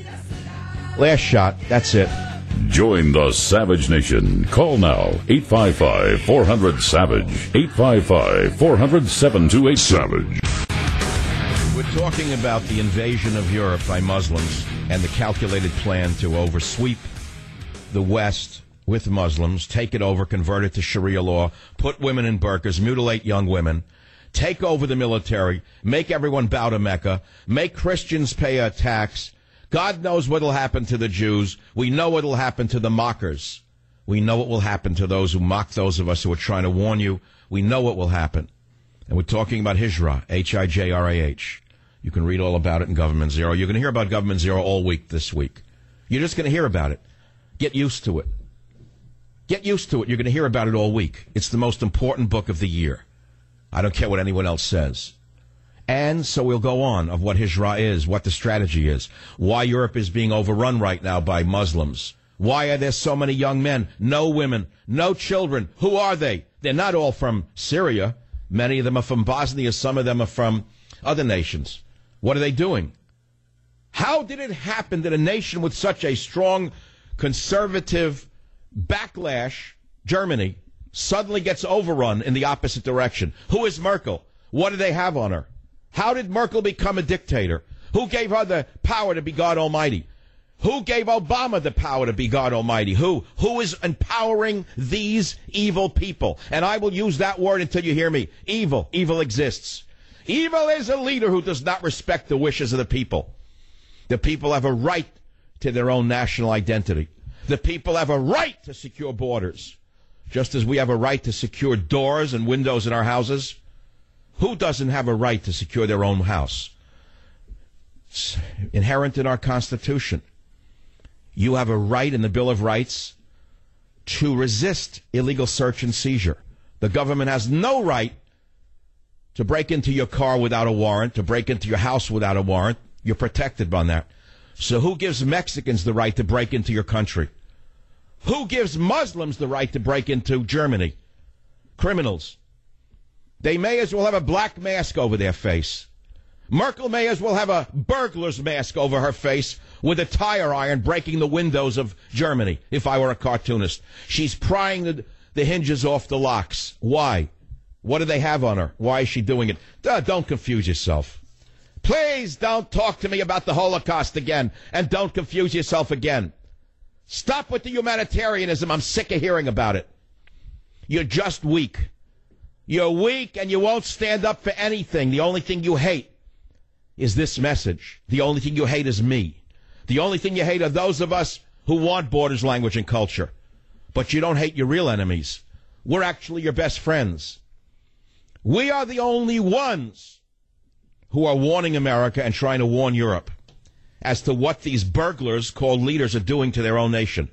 Speaker 3: Last shot. That's it.
Speaker 1: Join the Savage Nation. Call now. 855-400-SAVAGE. 855-400-7282. Savage.
Speaker 3: We're talking about the invasion of Europe by Muslims and the calculated plan to oversweep the West with Muslims, take it over, convert it to Sharia law, put women in burqas, mutilate young women, take over the military, make everyone bow to Mecca, make Christians pay a tax. God knows what will happen to the Jews. We know what will happen to the mockers. We know what will happen to those who mock those of us who are trying to warn you. We know what will happen. And we're talking about Hijrah, Hijrah. You can read all about it in Government Zero. You're going to hear about Government Zero all week this week. You're just going to hear about it. Get used to it. Get used to it. You're going to hear about it all week. It's the most important book of the year. I don't care what anyone else says. And so we'll go on of what Hijrah is, what the strategy is, why Europe is being overrun right now by Muslims. Why are there so many young men, no women, no children? Who are they? They're not all from Syria. Many of them are from Bosnia. Some of them are from other nations. What are they doing? How did it happen that a nation with such a strong conservative backlash, Germany, suddenly gets overrun in the opposite direction? Who is Merkel? What do they have on her? How did Merkel become a dictator? Who gave her the power to be God Almighty? Who gave Obama the power to be God Almighty? Who is empowering these evil people? And I will use that word until you hear me. Evil. Evil exists. Evil is a leader who does not respect the wishes of the people. The people have a right to their own national identity. The people have a right to secure borders, just as we have a right to secure doors and windows in our houses. Who doesn't have a right to secure their own house? It's inherent in our Constitution. You have a right in the Bill of Rights to resist illegal search and seizure. The government has no right to break into your car without a warrant, to break into your house without a warrant. You're protected by that. So who gives Mexicans the right to break into your country? Who gives Muslims the right to break into Germany? Criminals. They may as well have a black mask over their face. Merkel may as well have a burglar's mask over her face with a tire iron breaking the windows of Germany, if I were a cartoonist. She's prying the hinges off the locks. Why? What do they have on her? Why is she doing it? Don't confuse yourself. Please don't talk to me about the Holocaust again, and don't confuse yourself again. Stop with the humanitarianism. I'm sick of hearing about it. You're just weak. You're weak and you won't stand up for anything. The only thing you hate is this message. The only thing you hate is me. The only thing you hate are those of us who want borders, language, and culture. But you don't hate your real enemies. We're actually your best friends. We are the only ones who are warning America and trying to warn Europe as to what these burglars called leaders are doing to their own nation.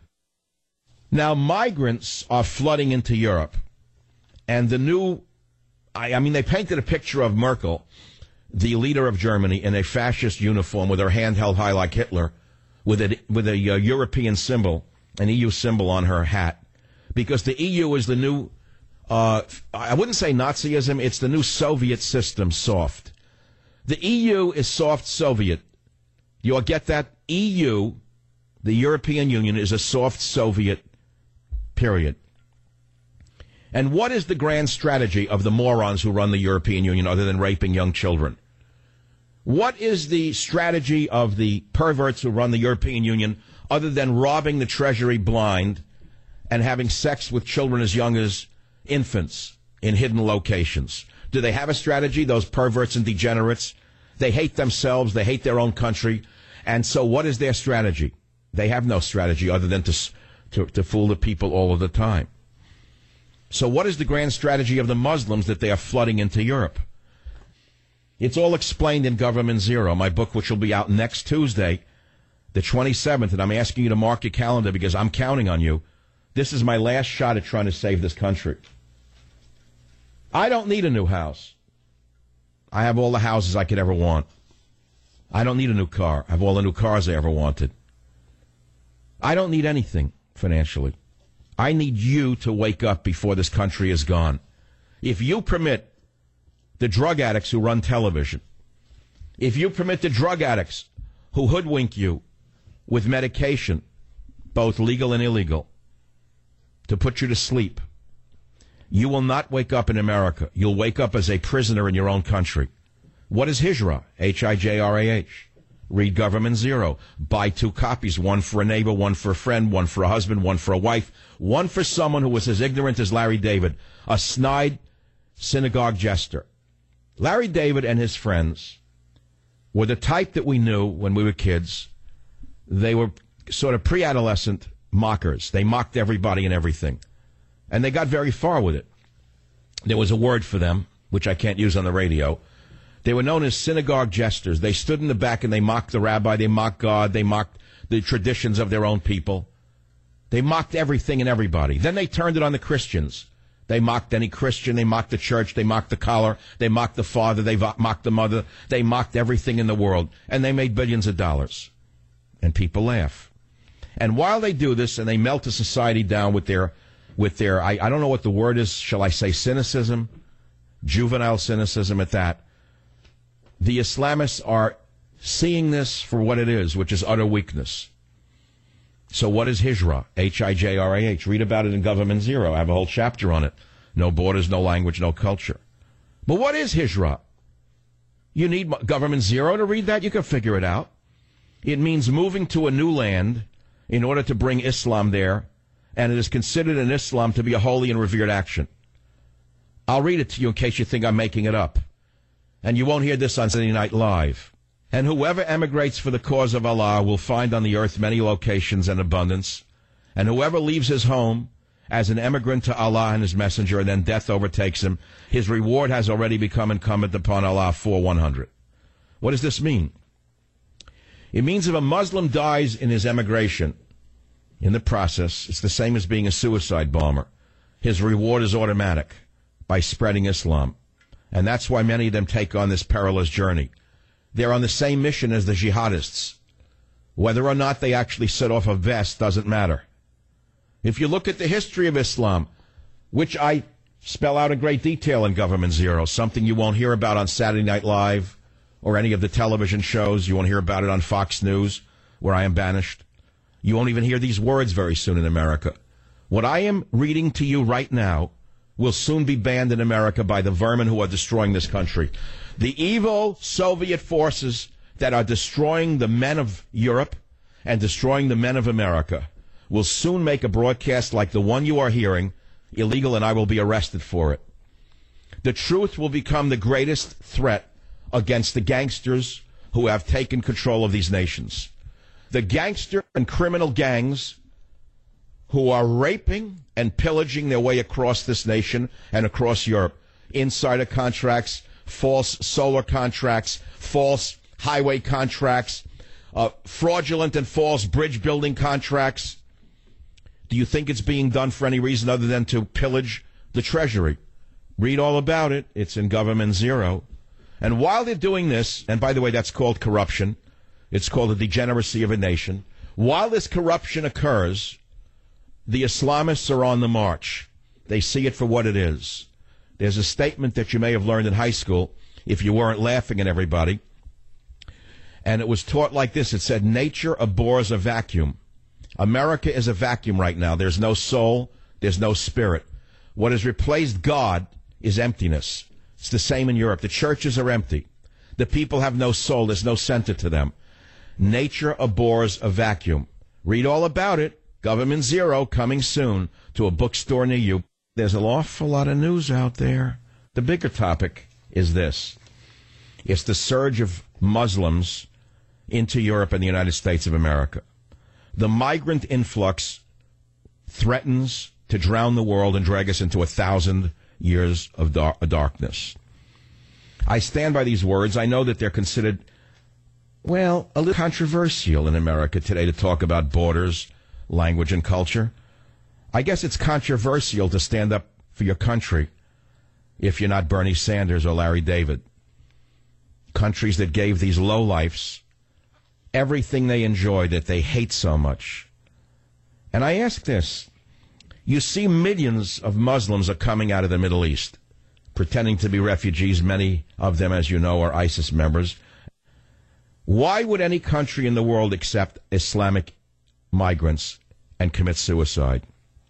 Speaker 3: Now, migrants are flooding into Europe. And the new, they painted a picture of Merkel, the leader of Germany, in a fascist uniform with her hand held high like Hitler, with a European symbol, an EU symbol on her hat. Because the EU is the new I wouldn't say Nazism, it's the new Soviet system, soft. The EU is soft Soviet. You'll get that? EU, the European Union, is a soft Soviet, period. And what is the grand strategy of the morons who run the European Union other than raping young children? What is the strategy of the perverts who run the European Union other than robbing the Treasury blind and having sex with children as young as infants in hidden locations? Do they have a strategy, those perverts and degenerates? They hate themselves, they hate their own country, and so what is their strategy? They have no strategy other than to fool the people all of the time. So what is the grand strategy of the Muslims that they are flooding into Europe? It's all explained in Government Zero, my book, which will be out next Tuesday, the 27th, and I'm asking you to mark your calendar because I'm counting on you. This is my last shot at trying to save this country. I don't need a new house. I have all the houses I could ever want. I don't need a new car. I have all the new cars I ever wanted. I don't need anything financially. I need you to wake up before this country is gone. If you permit the drug addicts who run television, if you permit the drug addicts who hoodwink you with medication, both legal and illegal, to put you to sleep, you will not wake up in America. You'll wake up as a prisoner in your own country. What is Hijrah? Hijrah. Read Government Zero. Buy 2 copies, one for a neighbor, one for a friend, one for a husband, one for a wife, one for someone who was as ignorant as Larry David, a snide synagogue jester. Larry David and his friends were the type that we knew when we were kids. They were sort of pre-adolescent mockers. They mocked everybody and everything. And they got very far with it. There was a word for them, which I can't use on the radio. They were known as synagogue jesters. They stood in the back and they mocked the rabbi, they mocked God, they mocked the traditions of their own people. They mocked everything and everybody. Then they turned it on the Christians. They mocked any Christian, they mocked the church, they mocked the collar, they mocked the father, they mocked the mother, they mocked everything in the world. And they made billions of dollars. And people laugh. And while they do this and they melt a society down with their I don't know what the word is, shall I say cynicism? Juvenile cynicism at that. The Islamists are seeing this for what it is, which is utter weakness. So what is Hijrah? Hijrah. Read about it in Government Zero. I have a whole chapter on it. No borders, no language, no culture. But what is Hijrah? You need Government Zero to read that? You can figure it out. It means moving to a new land in order to bring Islam there, and it is considered in Islam to be a holy and revered action. I'll read it to you in case you think I'm making it up. And you won't hear this on Saturday Night Live. And whoever emigrates for the cause of Allah will find on the earth many locations and abundance. And whoever leaves his home as an emigrant to Allah and his messenger, and then death overtakes him, his reward has already become incumbent upon Allah for 100. What does this mean? It means if a Muslim dies in his emigration, in the process, it's the same as being a suicide bomber. His reward is automatic by spreading Islam. And that's why many of them take on this perilous journey. They're on the same mission as the jihadists. Whether or not they actually set off a vest doesn't matter. If you look at the history of Islam, which I spell out in great detail in Government Zero, something you won't hear about on Saturday Night Live or any of the television shows. You won't hear about it on Fox News, where I am banished. You won't even hear these words very soon in America. What I am reading to you right now will soon be banned in America by the vermin who are destroying this country. The evil Soviet forces that are destroying the men of Europe and destroying the men of America will soon make a broadcast like the one you are hearing illegal, and I will be arrested for it. The truth will become the greatest threat against the gangsters who have taken control of these nations. The gangster and criminal gangs who are raping and pillaging their way across this nation and across Europe. Insider contracts, false solar contracts, false highway contracts, fraudulent and false bridge building contracts. Do you think it's being done for any reason other than to pillage the Treasury? Read all about it. It's in Government Zero. And while they're doing this, and by the way, that's called corruption. It's called the degeneracy of a nation. While this corruption occurs, the Islamists are on the march. They see it for what it is. There's a statement that you may have learned in high school if you weren't laughing at everybody. And it was taught like this. It said, nature abhors a vacuum. America is a vacuum right now. There's no soul. There's no spirit. What has replaced God is emptiness. It's the same in Europe. The churches are empty. The people have no soul. There's no center to them. Nature abhors a vacuum. Read all about it. Government Zero coming soon to a bookstore near you. There's an awful lot of news out there. The bigger topic is this. It's the surge of Muslims into Europe and the United States of America. The migrant influx threatens to drown the world and drag us into 1,000 years of darkness. I stand by these words. I know that they're considered, well, a little controversial in America today to talk about borders, language, and culture. I guess it's controversial to stand up for your country if you're not Bernie Sanders or Larry David. Countries that gave these lowlifes everything they enjoy that they hate so much. And I ask this. You see millions of Muslims are coming out of the Middle East, pretending to be refugees. Many of them, as you know, are ISIS members. Why would any country in the world accept Islamic migrants and commit suicide?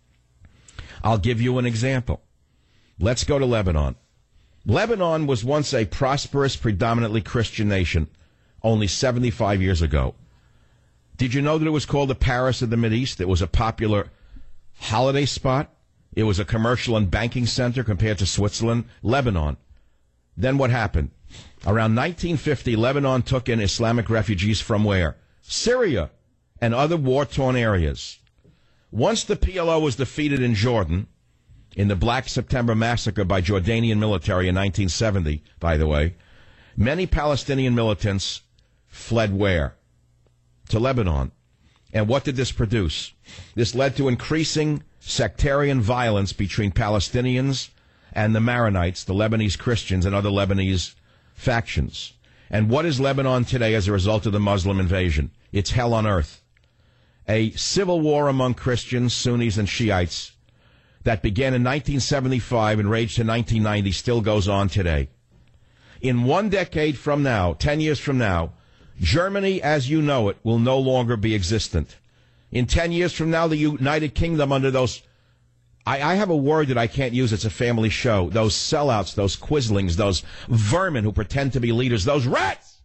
Speaker 3: I'll give you an example. Let's go to Lebanon. Lebanon was once a prosperous, predominantly Christian nation only 75 years ago. Did you know that it was called the Paris of the Mideast? It was a popular holiday spot. It was a commercial and banking center compared to Switzerland, Lebanon. Then what happened? Around 1950, Lebanon took in Islamic refugees from where? Syria and other war-torn areas. Once the PLO was defeated in Jordan, in the Black September massacre by Jordanian military in 1970, by the way, many Palestinian militants fled where? To Lebanon. And what did this produce? This led to increasing sectarian violence between Palestinians and the Maronites, the Lebanese Christians, and other Lebanese factions. And what is Lebanon today as a result of the Muslim invasion? It's hell on earth. A civil war among Christians, Sunnis, and Shiites that began in 1975 and raged to 1990 still goes on today. In 1 decade from now, 10 years from now, Germany, as you know it, will no longer be existent. In 10 years from now, the United Kingdom under those, I have a word that I can't use, it's a family show, those sellouts, those quislings, those vermin who pretend to be leaders, those rats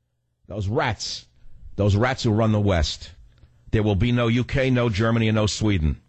Speaker 3: who run the West. There will be no UK, no Germany, and no Sweden.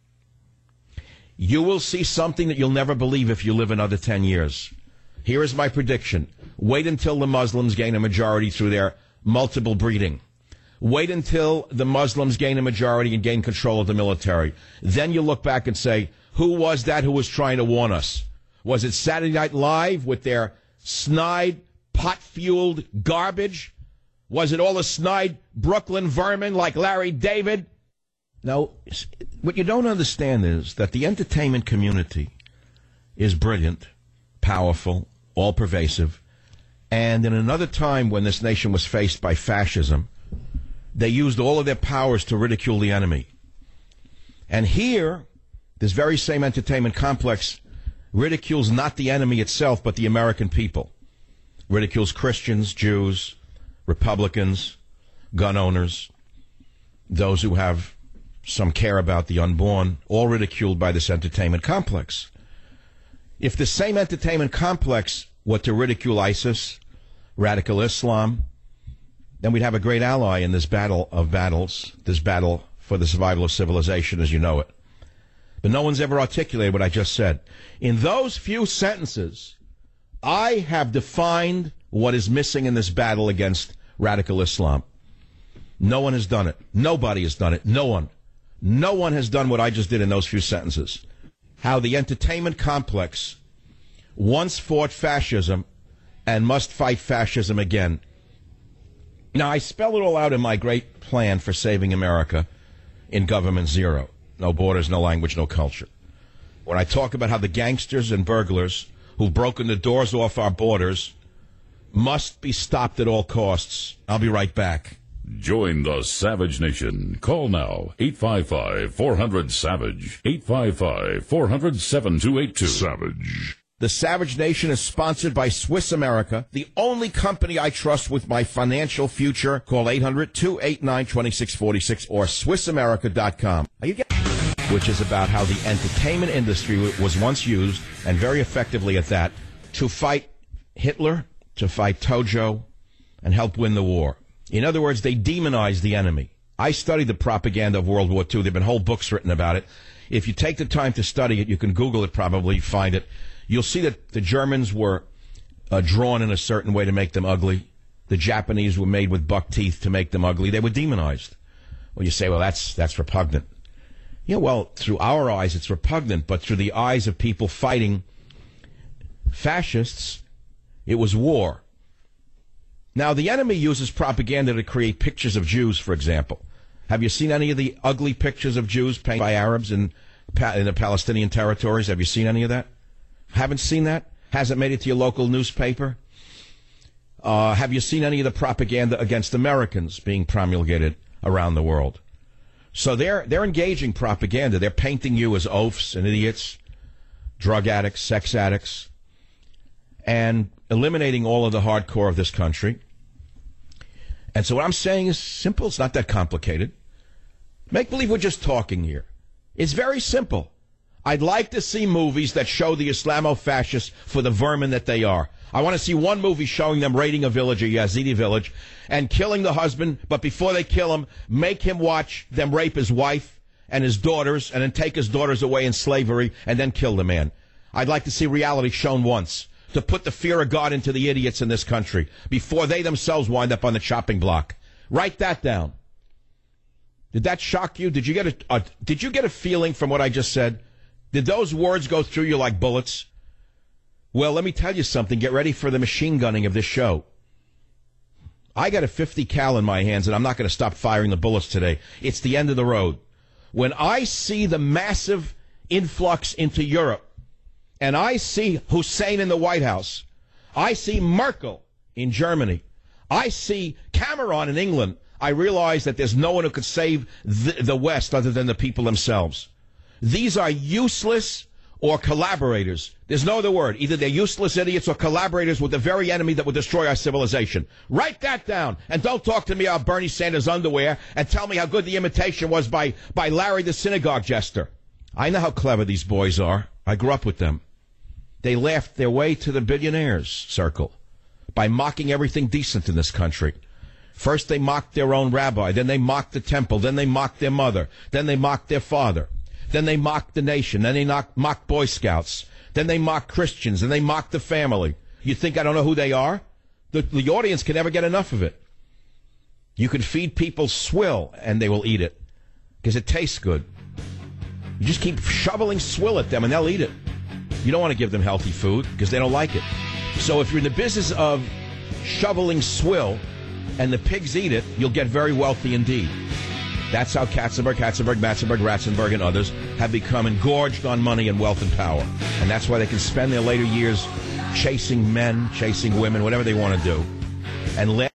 Speaker 3: You will see something that you'll never believe if you live another 10 years. Here is my prediction. Wait until the Muslims gain a majority through their multiple breeding. Wait until the Muslims gain a majority and gain control of the military. Then you look back and say, who was that who was trying to warn us? Was it Saturday Night Live with their snide, pot-fueled garbage? Was it all the snide Brooklyn vermin like Larry David? Now, what you don't understand is that the entertainment community is brilliant, powerful, all-pervasive, and in another time when this nation was faced by fascism, they used all of their powers to ridicule the enemy. And here, this very same entertainment complex ridicules not the enemy itself, but the American people. Ridicules Christians, Jews, Republicans, gun owners, those who have some care about the unborn, all ridiculed by this entertainment complex. If the same entertainment complex were to ridicule ISIS, radical Islam, then we'd have a great ally in this battle of battles, this battle for the survival of civilization as you know it. But no one's ever articulated what I just said. In those few sentences, I have defined what is missing in this battle against radical Islam. No one has done it. Nobody has done it. No one. No one has done what I just did in those few sentences. How the entertainment complex once fought fascism and must fight fascism again. Now, I spell it all out in my great plan for saving America in Government Zero. No borders, no language, no culture. When I talk about how the gangsters and burglars who've broken the doors off our borders must be stopped at all costs. I'll be right back.
Speaker 1: Join the Savage Nation. Call now. 855-400-SAVAGE. 855-400-7282. Savage.
Speaker 3: The Savage Nation is sponsored by Swiss America, the only company I trust with my financial future. Call 800-289-2646 or SwissAmerica.com. Which is about how the entertainment industry was once used, and very effectively at that, to fight Hitler, to fight Tojo, and help win the war. In other words, they demonized the enemy. I studied the propaganda of World War II. There have been whole books written about it. If you take the time to study it, you can Google it probably, find it. You'll see that the Germans were drawn in a certain way to make them ugly. The Japanese were made with buck teeth to make them ugly. They were demonized. Well, you say, well, that's repugnant. Yeah, well, through our eyes, it's repugnant, but through the eyes of people fighting fascists, it was war. Now, the enemy uses propaganda to create pictures of Jews, for example. Have you seen any of the ugly pictures of Jews painted by Arabs in the Palestinian territories? Have you seen any of that? Haven't seen that? Hasn't made it to your local newspaper? Have you seen any of the propaganda against Americans being promulgated around the world? So they're engaging propaganda. They're painting you as oafs and idiots, drug addicts, sex addicts, and eliminating all of the hardcore of this country. And so what I'm saying is simple. It's not that complicated. Make believe we're just talking here. It's very simple. I'd like to see movies that show the Islamo-fascists for the vermin that they are. I want to see one movie showing them raiding a village, a Yazidi village, and killing the husband, but before they kill him, make him watch them rape his wife and his daughters, and then take his daughters away in slavery, and then kill the man. I'd like to see reality shown once, to put the fear of God into the idiots in this country, before they themselves wind up on the chopping block. Write that down. Did that shock you? Did you get a feeling from what I just said? Did those words go through you like bullets? Well, let me tell you something. Get ready for the machine gunning of this show. I got a 50 cal in my hands, and I'm not going to stop firing the bullets today. It's the end of the road. When I see the massive influx into Europe, and I see Hussein in the White House, I see Merkel in Germany, I see Cameron in England, I realize that there's no one who could save the West other than the people themselves. These are useless or collaborators. There's no other word. Either they're useless idiots or collaborators with the very enemy that will destroy our civilization. Write that down. And don't talk to me about Bernie Sanders' underwear and tell me how good the imitation was by Larry the synagogue jester. I know how clever these boys are. I grew up with them. They laughed their way to the billionaires' circle by mocking everything decent in this country. First they mocked their own rabbi, then they mocked the temple, then they mocked their mother, then they mocked their father. Then they mocked the nation. Then they mocked Boy Scouts. Then they mocked Christians. Then they mocked the family. You think I don't know who they are? The audience can never get enough of it. You can feed people swill, and they will eat it because it tastes good. You just keep shoveling swill at them, and they'll eat it. You don't want to give them healthy food because they don't like it. So if you're in the business of shoveling swill and the pigs eat it, you'll get very wealthy indeed. That's how Matzenberg, Ratzenberg, and others have become engorged on money and wealth and power. And that's why they can spend their later years chasing men, chasing women, whatever they want to do. And